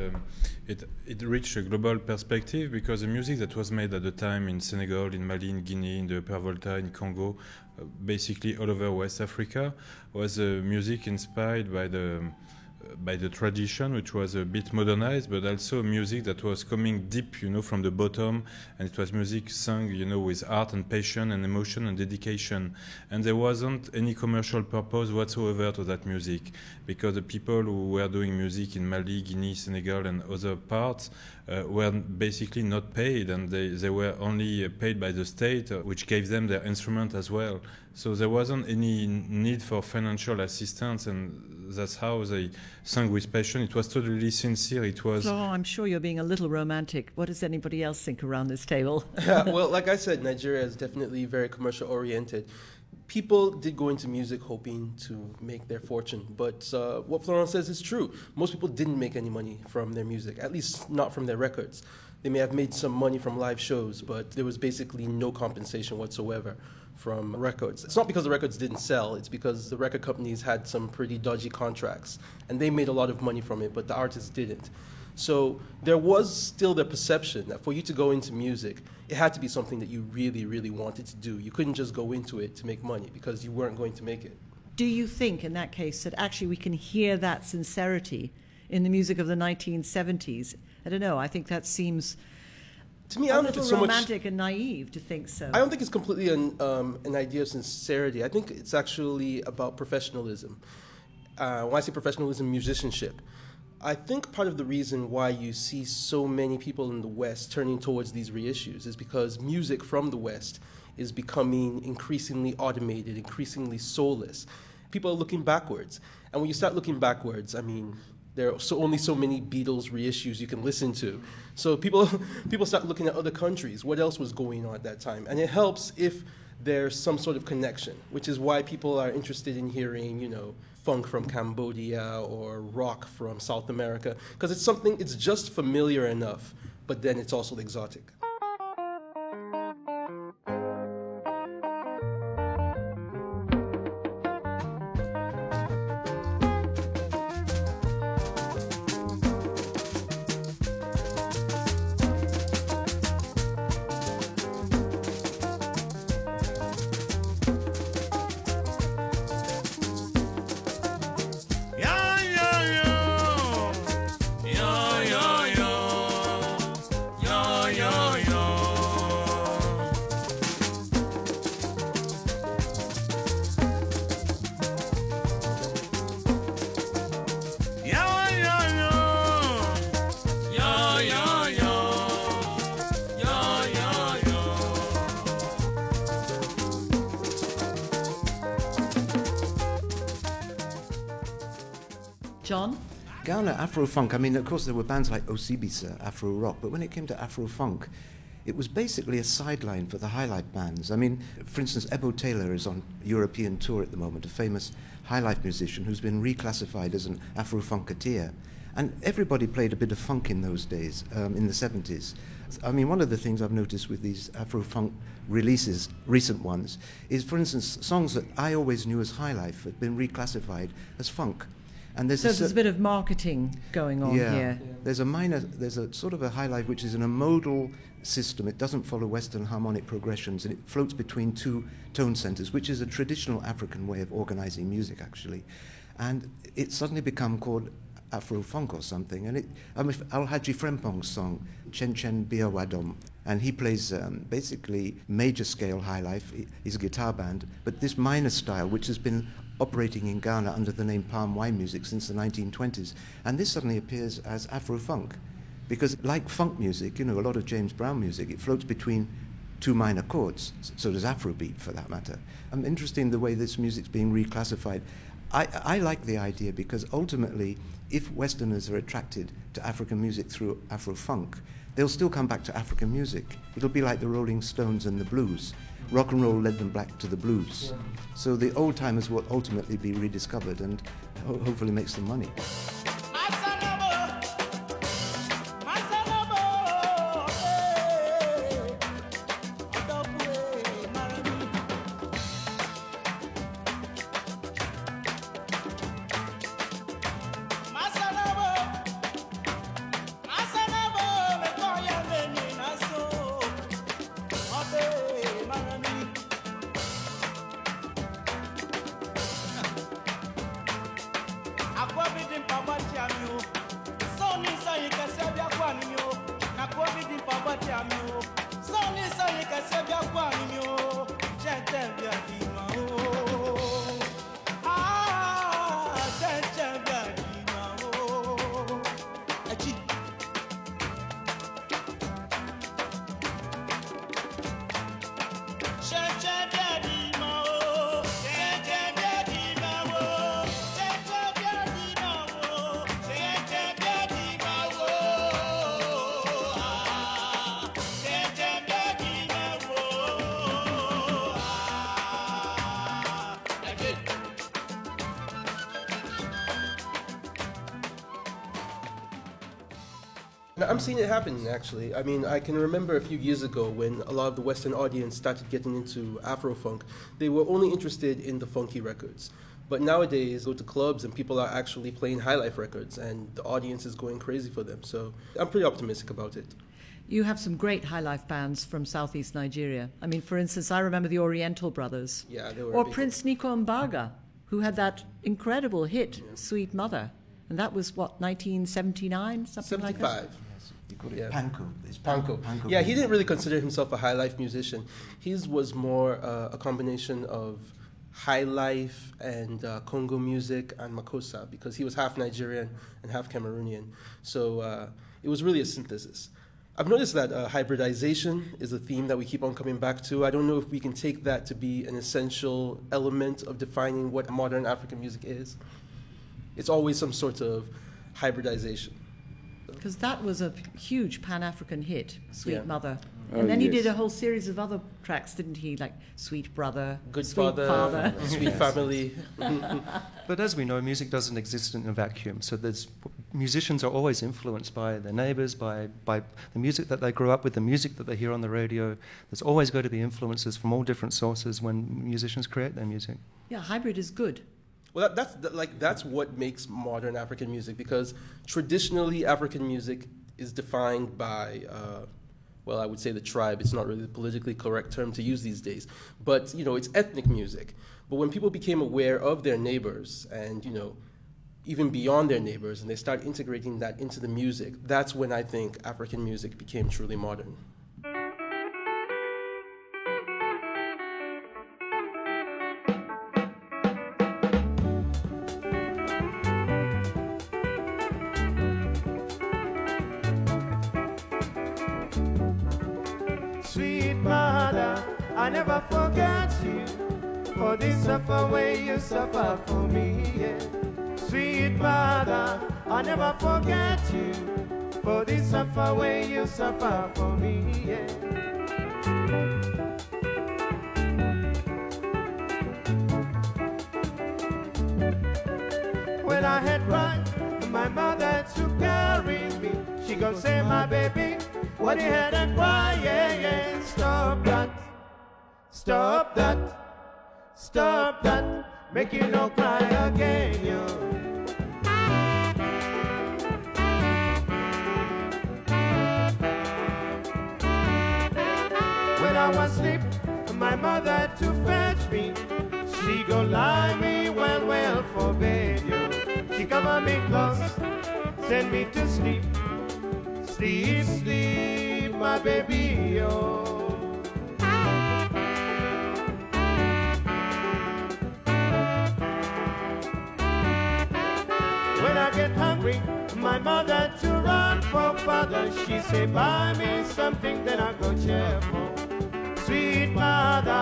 it reached a global perspective, because the music that was made at the time in Senegal, in Mali, in Guinea, in the Upper Volta, in Congo, basically all over West Africa, was music inspired by the tradition, which was a bit modernized, but also music that was coming deep, from the bottom, and it was music sung, with art and passion and emotion and dedication. And there wasn't any commercial purpose whatsoever to that music, because the people who were doing music in Mali, Guinea, Senegal, and other parts were basically not paid, and they were only paid by the state, which gave them their instrument as well. So there wasn't any need for financial assistance, and that's how they sang with passion. It was totally sincere. It was. Florent, I'm sure you're being a little romantic. What does anybody else think around this table? Well, like I said, Nigeria is definitely very commercial oriented. People did go into music hoping to make their fortune, but what Florent says is true. Most people didn't make any money from their music, at least not from their records. They may have made some money from live shows, but there was basically no compensation whatsoever from records. It's not because the records didn't sell, it's because the record companies had some pretty dodgy contracts, and they made a lot of money from it, but the artists didn't. So there was still the perception that for you to go into music, it had to be something that you really, really wanted to do. You couldn't just go into it to make money because you weren't going to make it. Do you think, in that case, that actually we can hear that sincerity in the music of the 1970s? I don't know, I think that seems to me, I don't think it's so romantic and naive to think so. I don't think it's completely an idea of sincerity. I think it's actually about professionalism. When I say professionalism, musicianship. I think part of the reason why you see so many people in the West turning towards these reissues is because music from the West is becoming increasingly automated, increasingly soulless. People are looking backwards. And when you start looking backwards, I mean, there are only so many Beatles reissues you can listen to. So people start looking at other countries. What else was going on at that time? And it helps if there's some sort of connection, which is why people are interested in hearing, funk from Cambodia or rock from South America, because it's just familiar enough, but then it's also exotic. John? Ghana Afro-funk, I mean, of course there were bands like Osibisa, Afro-rock, but when it came to Afro-funk, it was basically a sideline for the highlife bands. I mean, for instance, Ebo Taylor is on European tour at the moment, a famous highlife musician who's been reclassified as an Afro-funketeer. And everybody played a bit of funk in those days, in the 70s. I mean, one of the things I've noticed with these Afro-funk releases, recent ones, is, for instance, songs that I always knew as highlife have been reclassified as funk. And there's a bit of marketing going on here. There's a sort of a highlife which is in a modal system. It doesn't follow Western harmonic progressions, and it floats between two tone centers, which is a traditional African way of organizing music, actually. And it's suddenly become called Afro-funk or something. And Alhaji Frempong's song, Chen Chen Bia Wadom, and he plays basically major scale highlife. He's a guitar band, but this minor style, which has been operating in Ghana under the name palm wine music since the 1920s. And this suddenly appears as Afro-funk. Because like funk music, a lot of James Brown music, it floats between two minor chords. So does Afrobeat, for that matter. I'm interested in the way this music's being reclassified. I like the idea because ultimately, if Westerners are attracted to African music through Afro-funk, they'll still come back to African music. It'll be like the Rolling Stones and the blues. Rock and roll led them back to the blues. So the old timers will ultimately be rediscovered and hopefully make some money. Aqua Now, I'm seeing it happen, actually. I mean, I can remember a few years ago when a lot of the Western audience started getting into Afro-funk. They were only interested in the funky records. But nowadays, go to clubs and people are actually playing high-life records, and the audience is going crazy for them. So I'm pretty optimistic about it. You have some great high-life bands from southeast Nigeria. I mean, for instance, I remember the Oriental Brothers. Yeah, they were or big. Prince Nico Mbaga, who had that incredible hit, Sweet Mother. And that was, what, 1979? Something 75. like that? Yes, you call it Yeah. panko. It's Panko. Yeah, he didn't really consider himself a high-life musician. His was more a combination of high life and Congo music and Makossa, because he was half Nigerian and half Cameroonian. So it was really a synthesis. I've noticed that hybridization is a theme that we keep on coming back to. I don't know if we can take that to be an essential element of defining what modern African music is. It's always some sort of hybridization. Because that was a huge Pan-African hit, Sweet Mother. Oh, And then he yes. did a whole series of other tracks, didn't he? Like Sweet Brother, Good Sweet Father. Sweet Family. But as we know, music doesn't exist in a vacuum. So musicians are always influenced by their neighbours, by the music that they grew up with, the music that they hear on the radio. There's always going to be influences from all different sources when musicians create their music. Yeah, hybrid is good. Well, that's what makes modern African music, because traditionally African music is defined by, I would say the tribe. It's not really the politically correct term to use these days, but it's ethnic music. But when people became aware of their neighbors and even beyond their neighbors, and they start integrating that into the music, that's when I think African music became truly modern. Sweet mother, I never forget you. For this suffer way you suffer for me, yeah. Sweet mother, I never forget you. For this suffer way you suffer for me, yeah. When I had right, my mother to carry me. She gon' say, my baby, what you had and cry, yeah. Stop that, stop that, stop that. Make you no cry again, yo. When I was asleep, my mother to fetch me. She gon' lie me well for bed, yo. She cover me close, send me to sleep. Sleep, sleep, my baby, yo. When I get hungry, my mother to run for father. She say, buy me something, then I go cheerful. Sweet mother,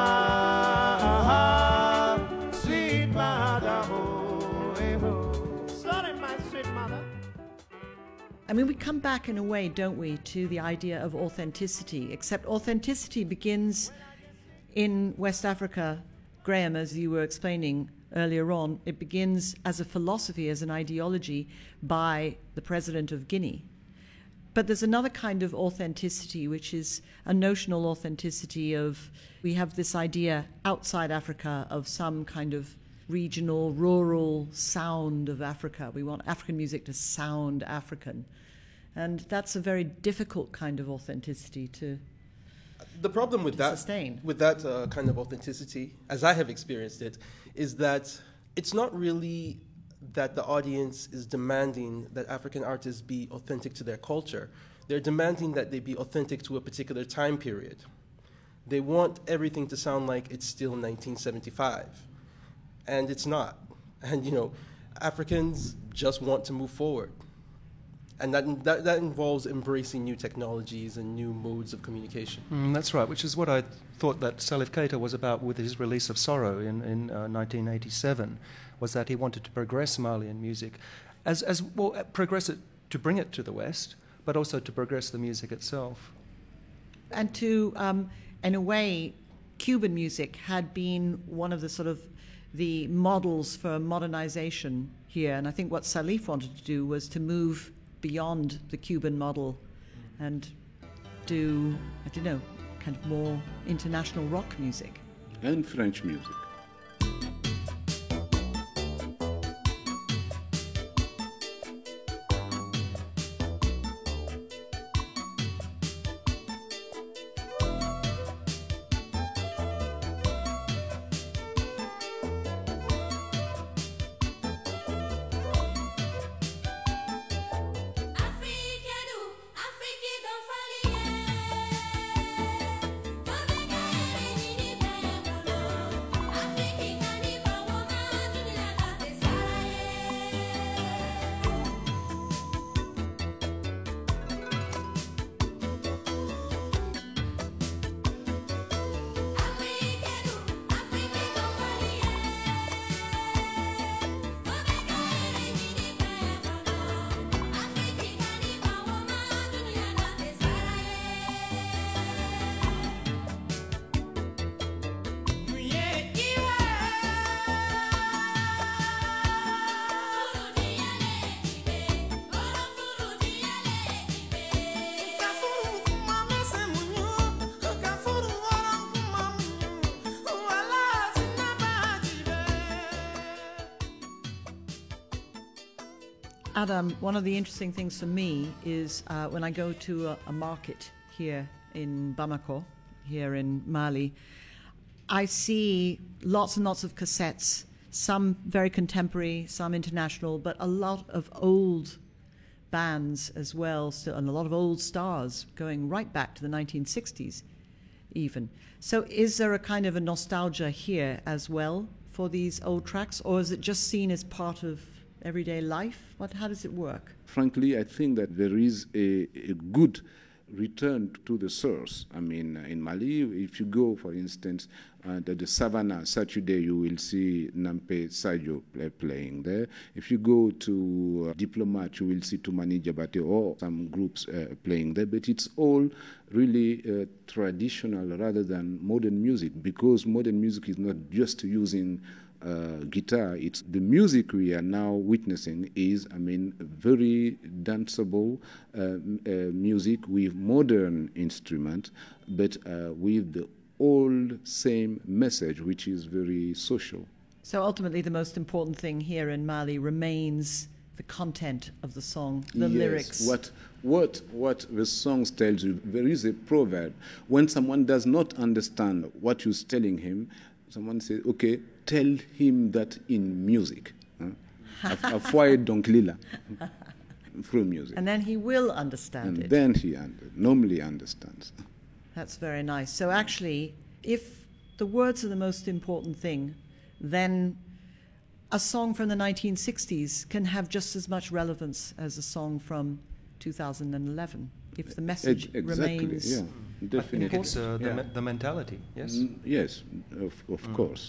sweet mother, oh, eh, oh. Sorry, my sweet mother. I mean, we come back in a way, don't we, to the idea of authenticity, except authenticity begins in West Africa. Graham, as you were explaining earlier on, it begins as a philosophy, as an ideology by the president of Guinea. But there's another kind of authenticity, which is a notional authenticity of, we have this idea outside Africa of some kind of regional, rural sound of Africa. We want African music to sound African. And that's a very difficult kind of authenticity to The problem with that, sustain. with that kind of authenticity, as I have experienced it, is that it's not really that the audience is demanding that African artists be authentic to their culture. They're demanding that they be authentic to a particular time period. They want everything to sound like it's still 1975, and it's not. And Africans just want to move forward. And that involves embracing new technologies and new modes of communication. That's right, which is what I thought that Salif Keita was about with his release of Sorrow in 1987, was that he wanted to progress Malian music, progress it to bring it to the West, but also to progress the music itself. And to, in a way, Cuban music had been one of the sort of the models for modernization here. And I think what Salif wanted to do was to move beyond the Cuban model and do, I don't know, kind of more international rock music. And French music. Adam, one of the interesting things for me is when I go to a market here in Bamako, here in Mali, I see lots and lots of cassettes, some very contemporary, some international, but a lot of old bands as well, and a lot of old stars going right back to the 1960s even. So is there a kind of a nostalgia here as well for these old tracks, or is it just seen as part of everyday life? How does it work? Frankly, I think that there is a good return to the source. I mean, in Mali, if you go, for instance, to the Savannah Saturday, you will see Nampe Sadio playing there. If you go to Diplomat, you will see Toumani Diabaté or some groups playing there. But it's all really traditional rather than modern music, because modern music is not just using guitar. It's the music we are now witnessing is, very danceable music with modern instruments, but with the old same message, which is very social. So ultimately, the most important thing here in Mali remains the content of the song, the lyrics. What the song tells you. There is a proverb: when someone does not understand what you're telling him, someone says, "Okay, tell him that in music." Afoye donc lila through music. And then he will understand it. And then he normally understands. That's very nice. So actually, if the words are the most important thing, then a song from the 1960s can have just as much relevance as a song from 2011, if the message remains. Yeah, definitely. I think it's the mentality, yes? Yes, of course.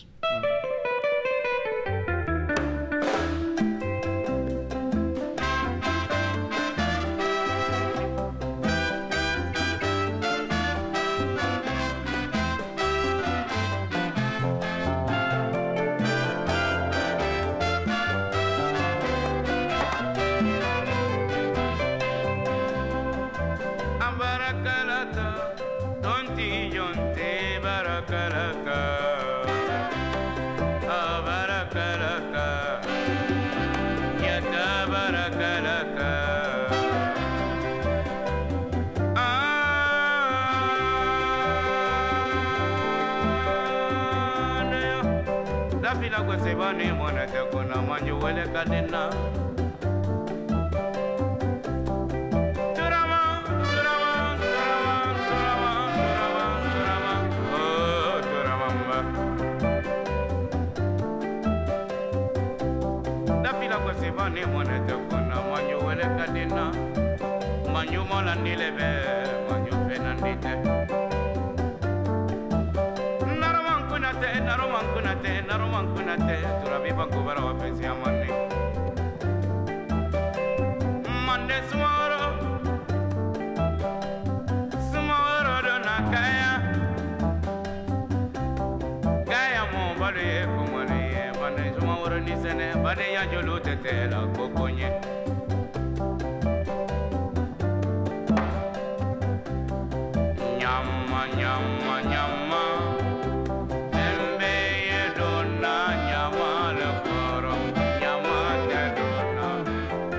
nyama nyama nyama embe yedona nyama lekoro nyama tedona.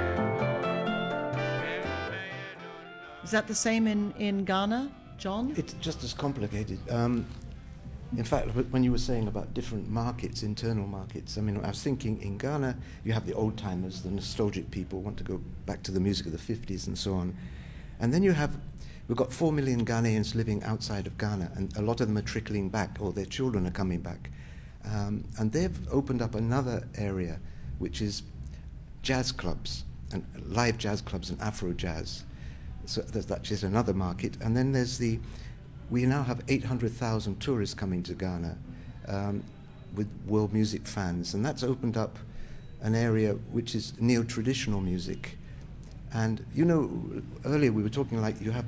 Is that the same in Ghana, John? It's just as complicated. In fact, when you were saying about different markets, internal markets, I mean, I was thinking in Ghana, you have the old-timers, the nostalgic people, want to go back to the music of the 50s and so on. And then we've got 4 million Ghanaians living outside of Ghana, and a lot of them are trickling back, or their children are coming back. And they've opened up another area, which is jazz clubs, and live jazz clubs and Afro jazz. So that's just another market. And then we now have 800,000 tourists coming to Ghana with world music fans, and that's opened up an area which is neo-traditional music. And you know, earlier we were talking like you have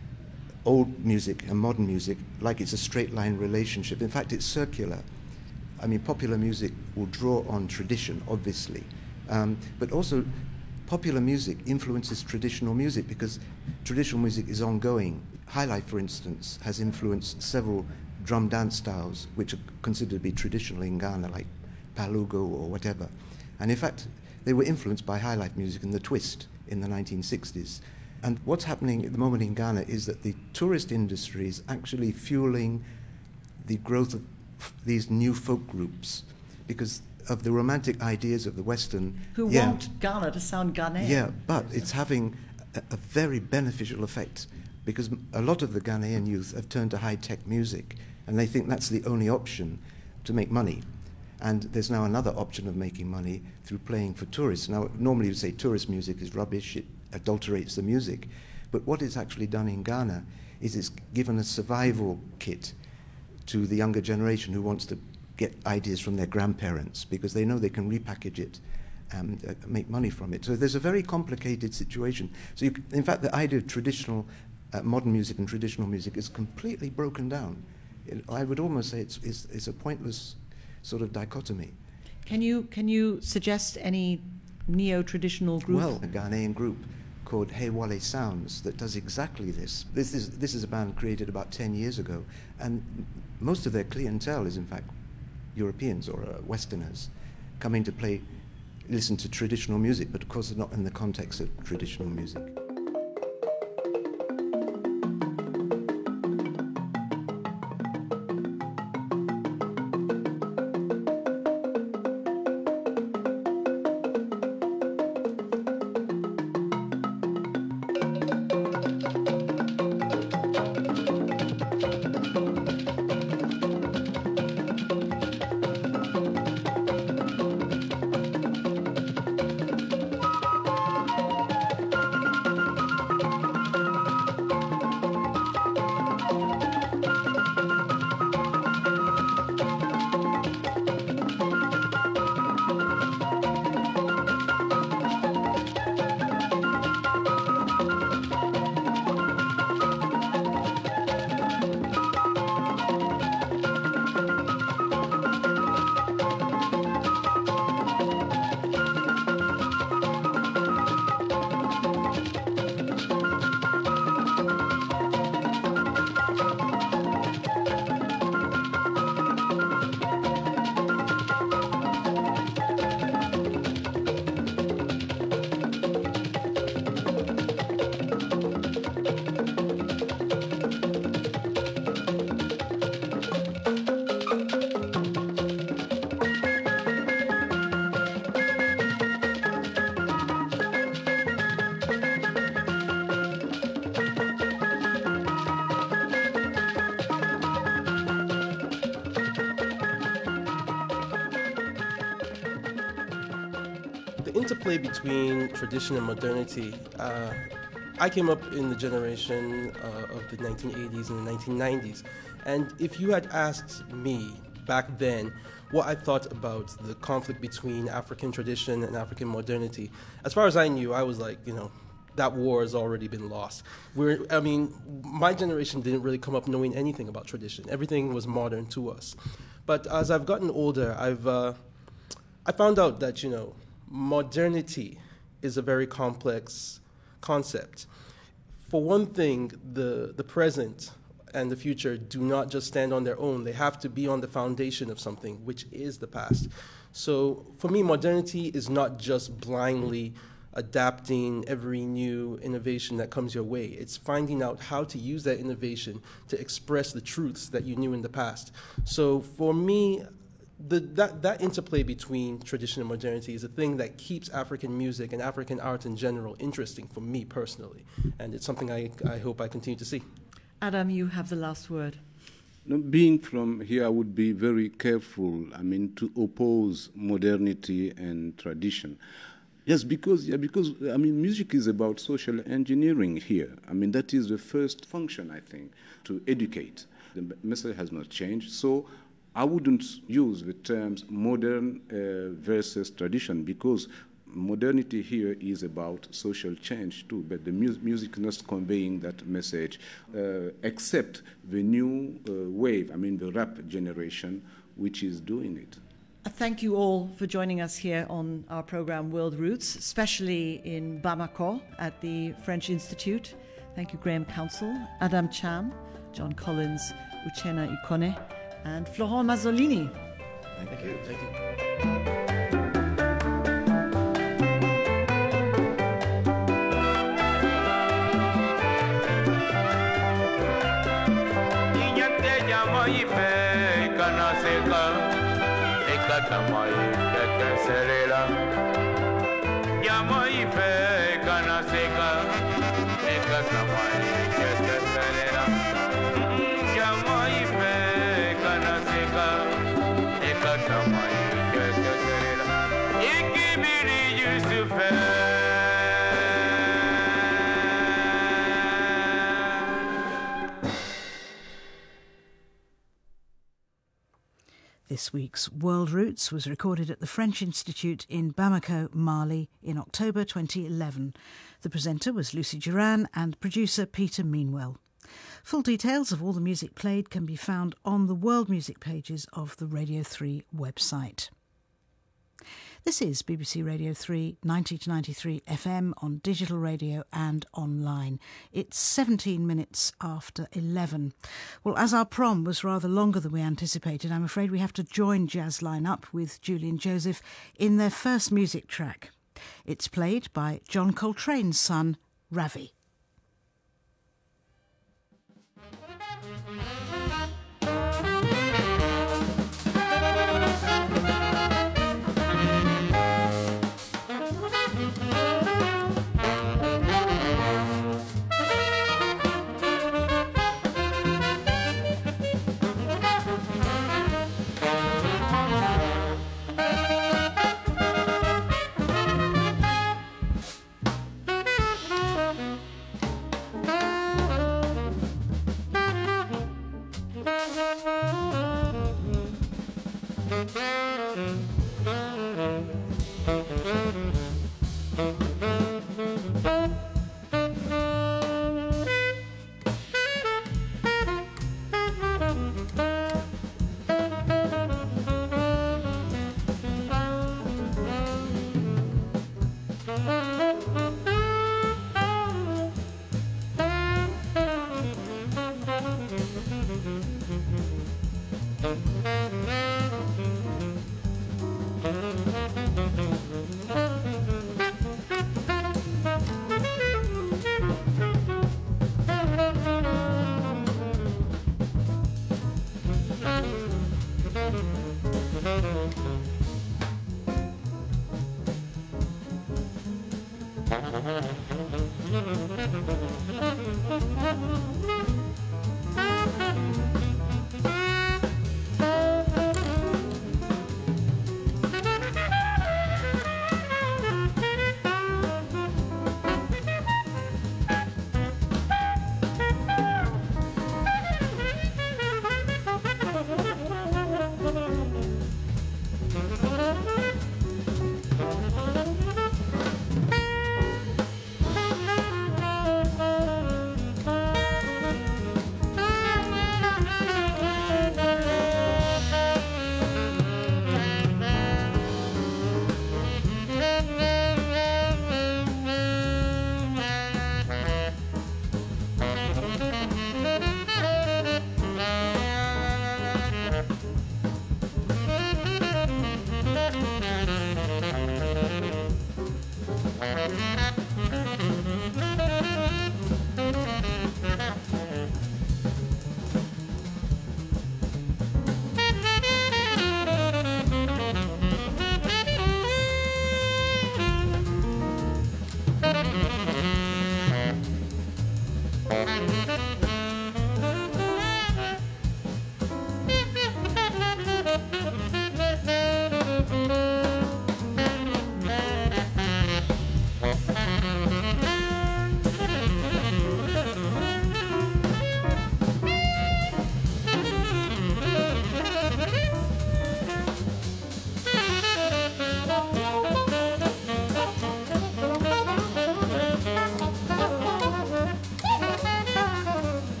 old music and modern music, like it's a straight line relationship. In fact, it's circular. I mean, popular music will draw on tradition, obviously, but also popular music influences traditional music because traditional music is ongoing. High life, for instance, has influenced several drum dance styles which are considered to be traditional in Ghana, like Palugo or whatever. And in fact, they were influenced by high life music and the twist in the 1960s. And what's happening at the moment in Ghana is that the tourist industry is actually fueling the growth of these new folk groups because of the romantic ideas of the Western. Who want Ghana to sound Ghanaian. Yeah, but it's having a very beneficial effect because a lot of the Ghanaian youth have turned to high-tech music and they think that's the only option to make money. And there's now another option of making money through playing for tourists. Now, normally you say tourist music is rubbish, it adulterates the music. But what it's actually done in Ghana is it's given a survival kit to the younger generation who wants to get ideas from their grandparents because they know they can repackage it and make money from it. So there's a very complicated situation. So in fact, the idea of traditional modern music and traditional music is completely broken down. I would almost say it's a pointless sort of dichotomy. Can you suggest any neo-traditional group? Well, a Ghanaian group called Hey Wale Sounds that does exactly this. This is a band created about 10 years ago, and most of their clientele is in fact Europeans or Westerners coming to listen to traditional music, but of course not in the context of traditional music. Interplay between tradition and modernity. I came up in the generation of the 1980s and the 1990s, and if you had asked me back then what I thought about the conflict between African tradition and African modernity, as far as I knew, I was like, that war has already been lost. My generation didn't really come up knowing anything about tradition. Everything was modern to us. But as I've gotten older, I found out that, modernity is a very complex concept. For one thing, the present and the future do not just stand on their own. They have to be on the foundation of something, which is the past. So for me, modernity is not just blindly adapting every new innovation that comes your way. It's finding out how to use that innovation to express the truths that you knew in the past. So for me, that interplay between tradition and modernity is a thing that keeps African music and African art in general interesting for me personally. And it's something I hope I continue to see. Adam, you have the last word. Now, being from here, I would be very careful, to oppose modernity and tradition. Yes, because music is about social engineering here. That is the first function, I think, to educate. The message has not changed, so I wouldn't use the terms modern versus tradition, because modernity here is about social change too, but the music is not conveying that message, except the new wave, the rap generation, which is doing it. Thank you all for joining us here on our program World Roots, especially in Bamako at the French Institute. Thank you, Graham Council, Adam Cham, John Collins, Uchenna Ikone, and Florent Mazzolini. Thank you. Thank you. This week's World Roots was recorded at the French Institute in Bamako, Mali in October 2011. The presenter was Lucy Duran and producer Peter Meanwell. Full details of all the music played can be found on the world music pages of the Radio 3 website. This is BBC Radio 3, 90 to 93 FM on digital radio and online. It's 17 minutes after 11. Well, as our prom was rather longer than we anticipated, I'm afraid we have to join Jazzline up with Julian Joseph in their first music track. It's played by John Coltrane's son, Ravi.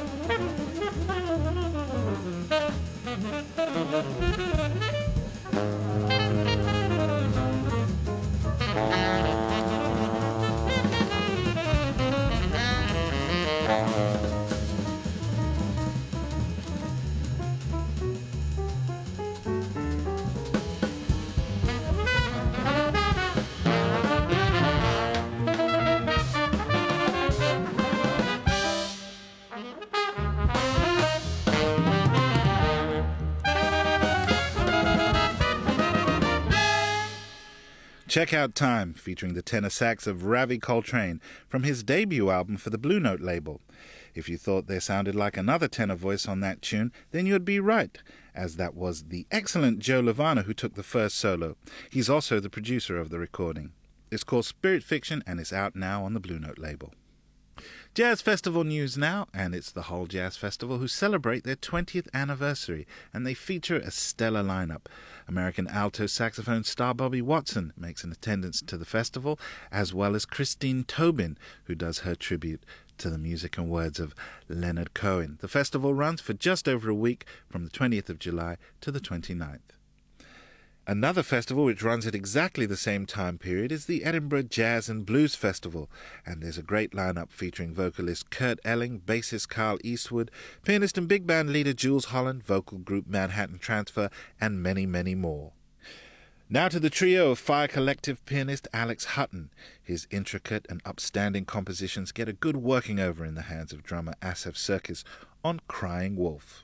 Check out Time, featuring the tenor sax of Ravi Coltrane from his debut album for the Blue Note label. If you thought there sounded like another tenor voice on that tune, then you'd be right, as that was the excellent Joe Lovano who took the first solo. He's also the producer of the recording. It's called Spirit Fiction and it's out now on the Blue Note label. Jazz Festival news now, and it's the Hull Jazz Festival who celebrate their 20th anniversary, and they feature a stellar lineup. American alto saxophone star Bobby Watson makes an attendance to the festival, as well as Christine Tobin, who does her tribute to the music and words of Leonard Cohen. The festival runs for just over a week, from the 20th of July to the 29th. Another festival which runs at exactly the same time period is the Edinburgh Jazz and Blues Festival, and there's a great lineup featuring vocalist Kurt Elling, bassist Carl Eastwood, pianist and big band leader Jules Holland, vocal group Manhattan Transfer, and many, many more. Now to the trio of Fire Collective pianist Alex Hutton. His intricate and upstanding compositions get a good working over in the hands of drummer Asaf Serkis on Crying Wolf.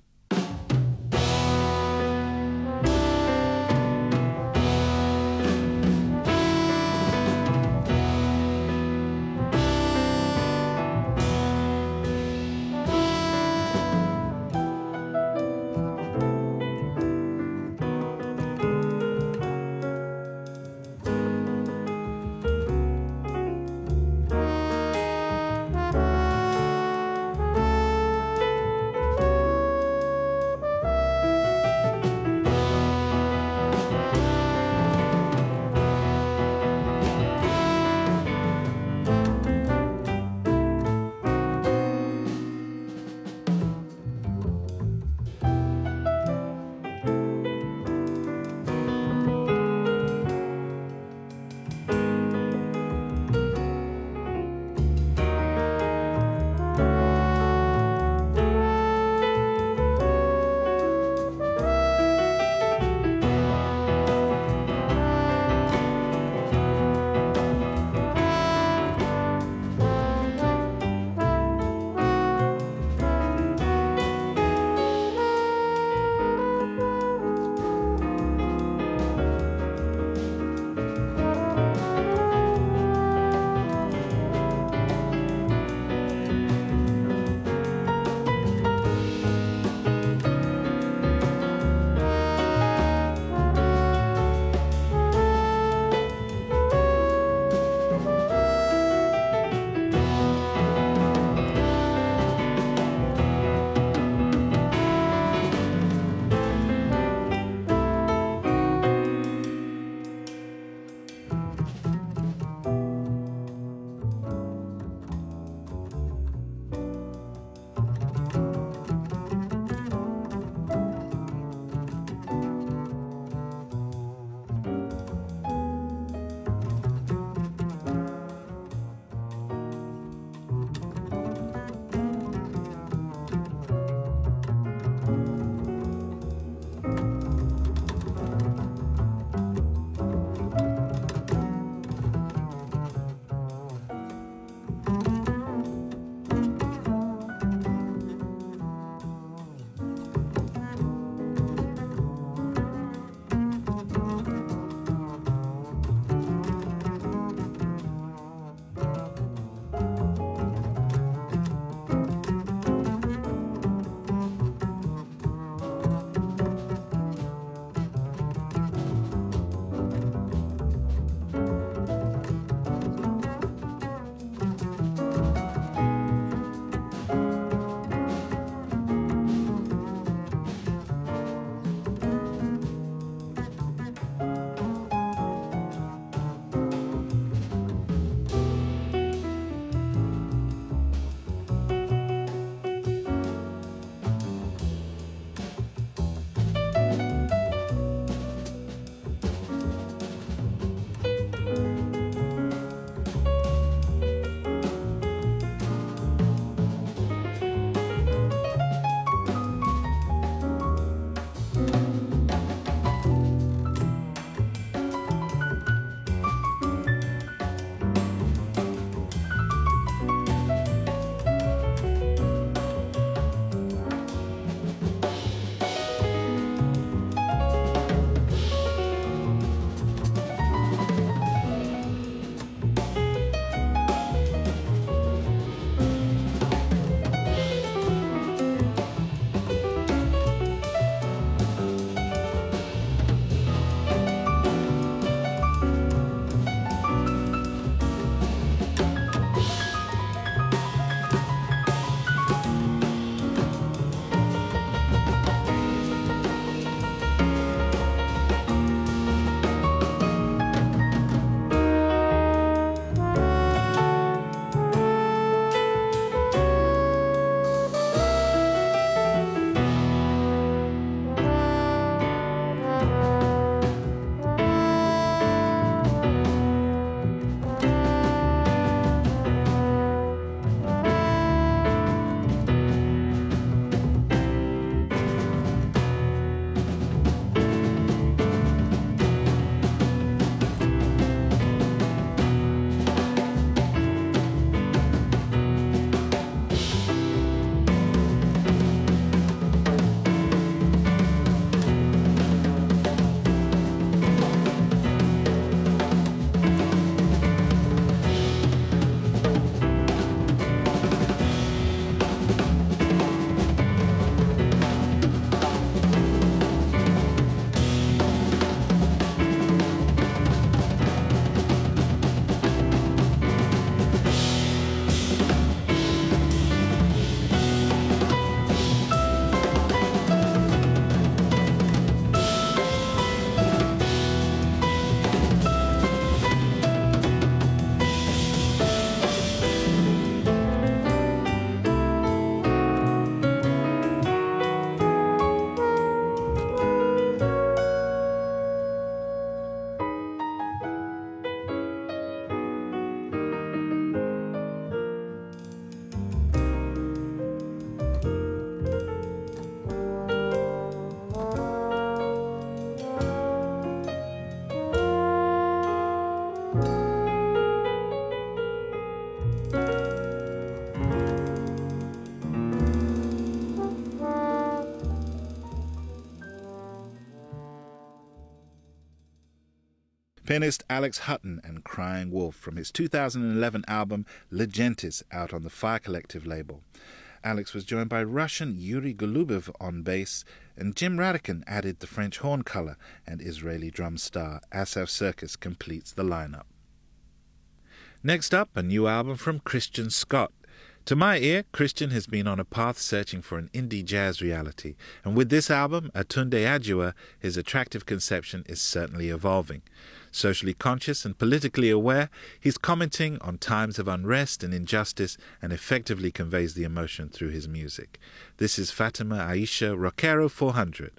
Pianist Alex Hutton and Crying Wolf from his 2011 album Legentis, out on the Fire Collective label. Alex was joined by Russian Yuri Golubov on bass, and Jim Radican added the French horn color, and Israeli drum star Asaf Circus completes the lineup. Next up, a new album from Christian Scott. To my ear, Christian has been on a path searching for an indie jazz reality, and with this album, Atunde Adjua, his attractive conception is certainly evolving. Socially conscious and politically aware, he's commenting on times of unrest and injustice and effectively conveys the emotion through his music. This is Fatima Aisha Rockero 400.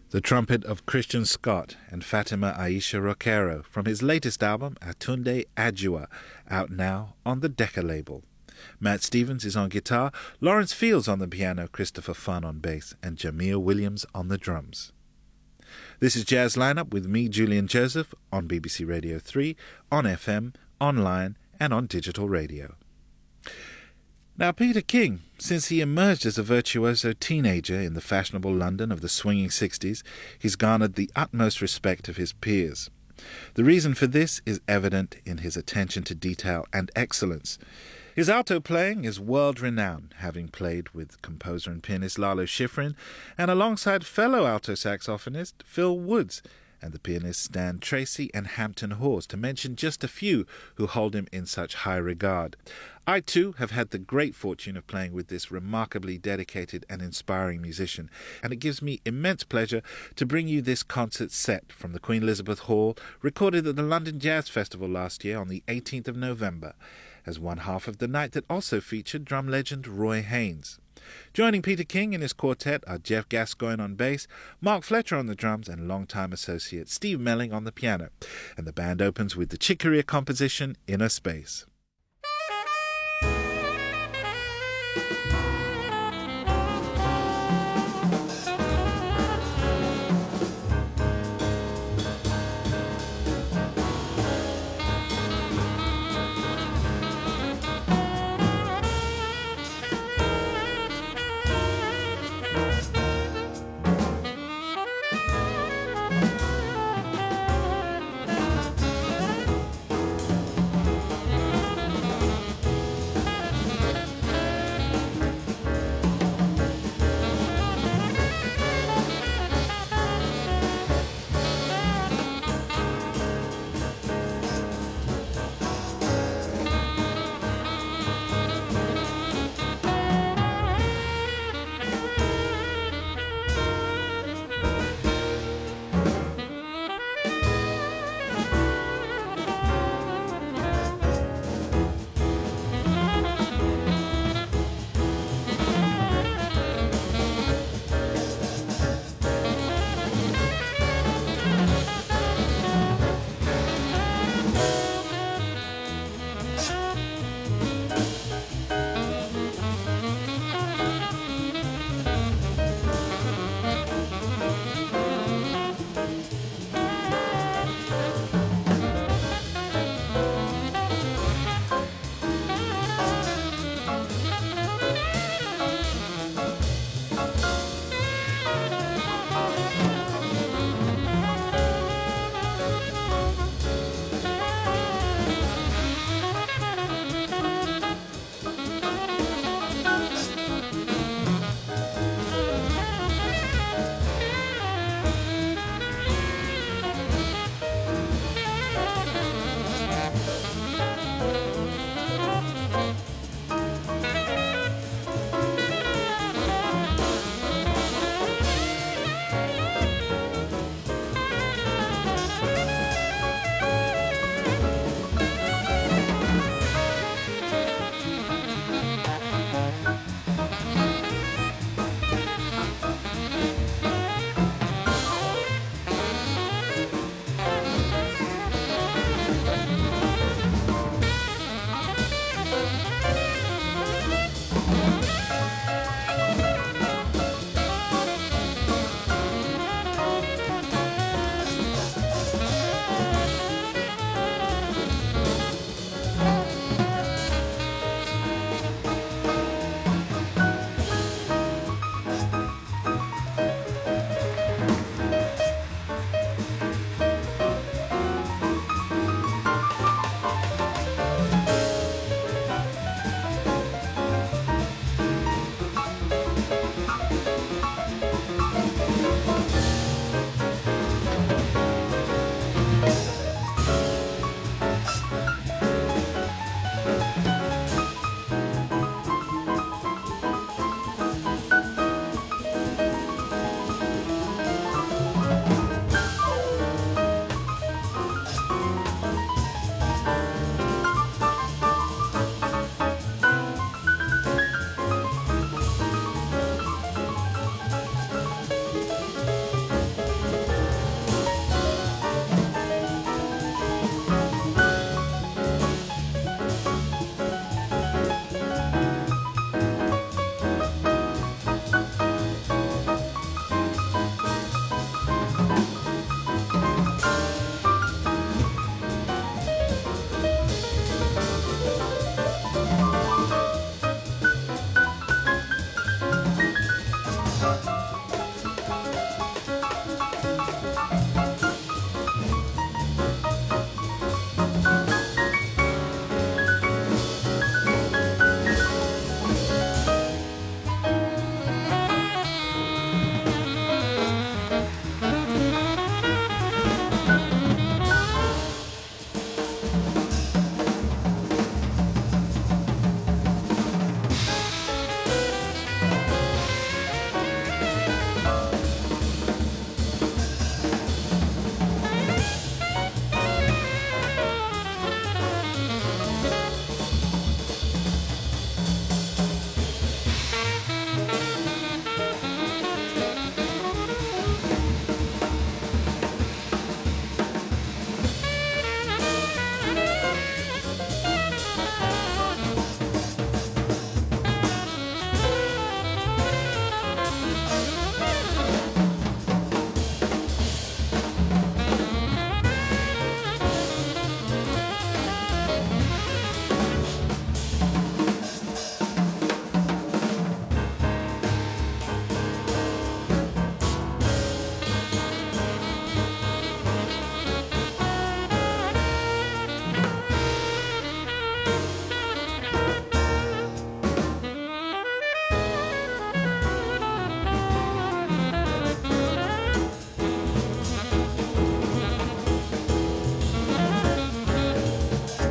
the trumpet of Christian Scott and Fatima Aisha Roquero from his latest album, Atunde Adjua, out now on the Decca label. Matt Stevens is on guitar, Lawrence Fields on the piano, Christopher Funn on bass, and Jamil Williams on the drums. This is Jazz Lineup with me, Julian Joseph, on BBC Radio 3, on FM, online, and on digital radio. Now, Peter King, since he emerged as a virtuoso teenager in the fashionable London of the swinging 60s, he's garnered the utmost respect of his peers. The reason for this is evident in his attention to detail and excellence. His alto playing is world-renowned, having played with composer and pianist Lalo Schifrin and alongside fellow alto saxophonist Phil Woods and the pianists Stan Tracy and Hampton Hawes, to mention just a few who hold him in such high regard. I, too, have had the great fortune of playing with this remarkably dedicated and inspiring musician, and it gives me immense pleasure to bring you this concert set from the Queen Elizabeth Hall, recorded at the London Jazz Festival last year on the 18th of November, as one half of the night that also featured drum legend Roy Haynes. Joining Peter King in his quartet are Jeff Gascoigne on bass, Mark Fletcher on the drums, and longtime associate Steve Melling on the piano. And the band opens with the Chick Corea composition Inner Space.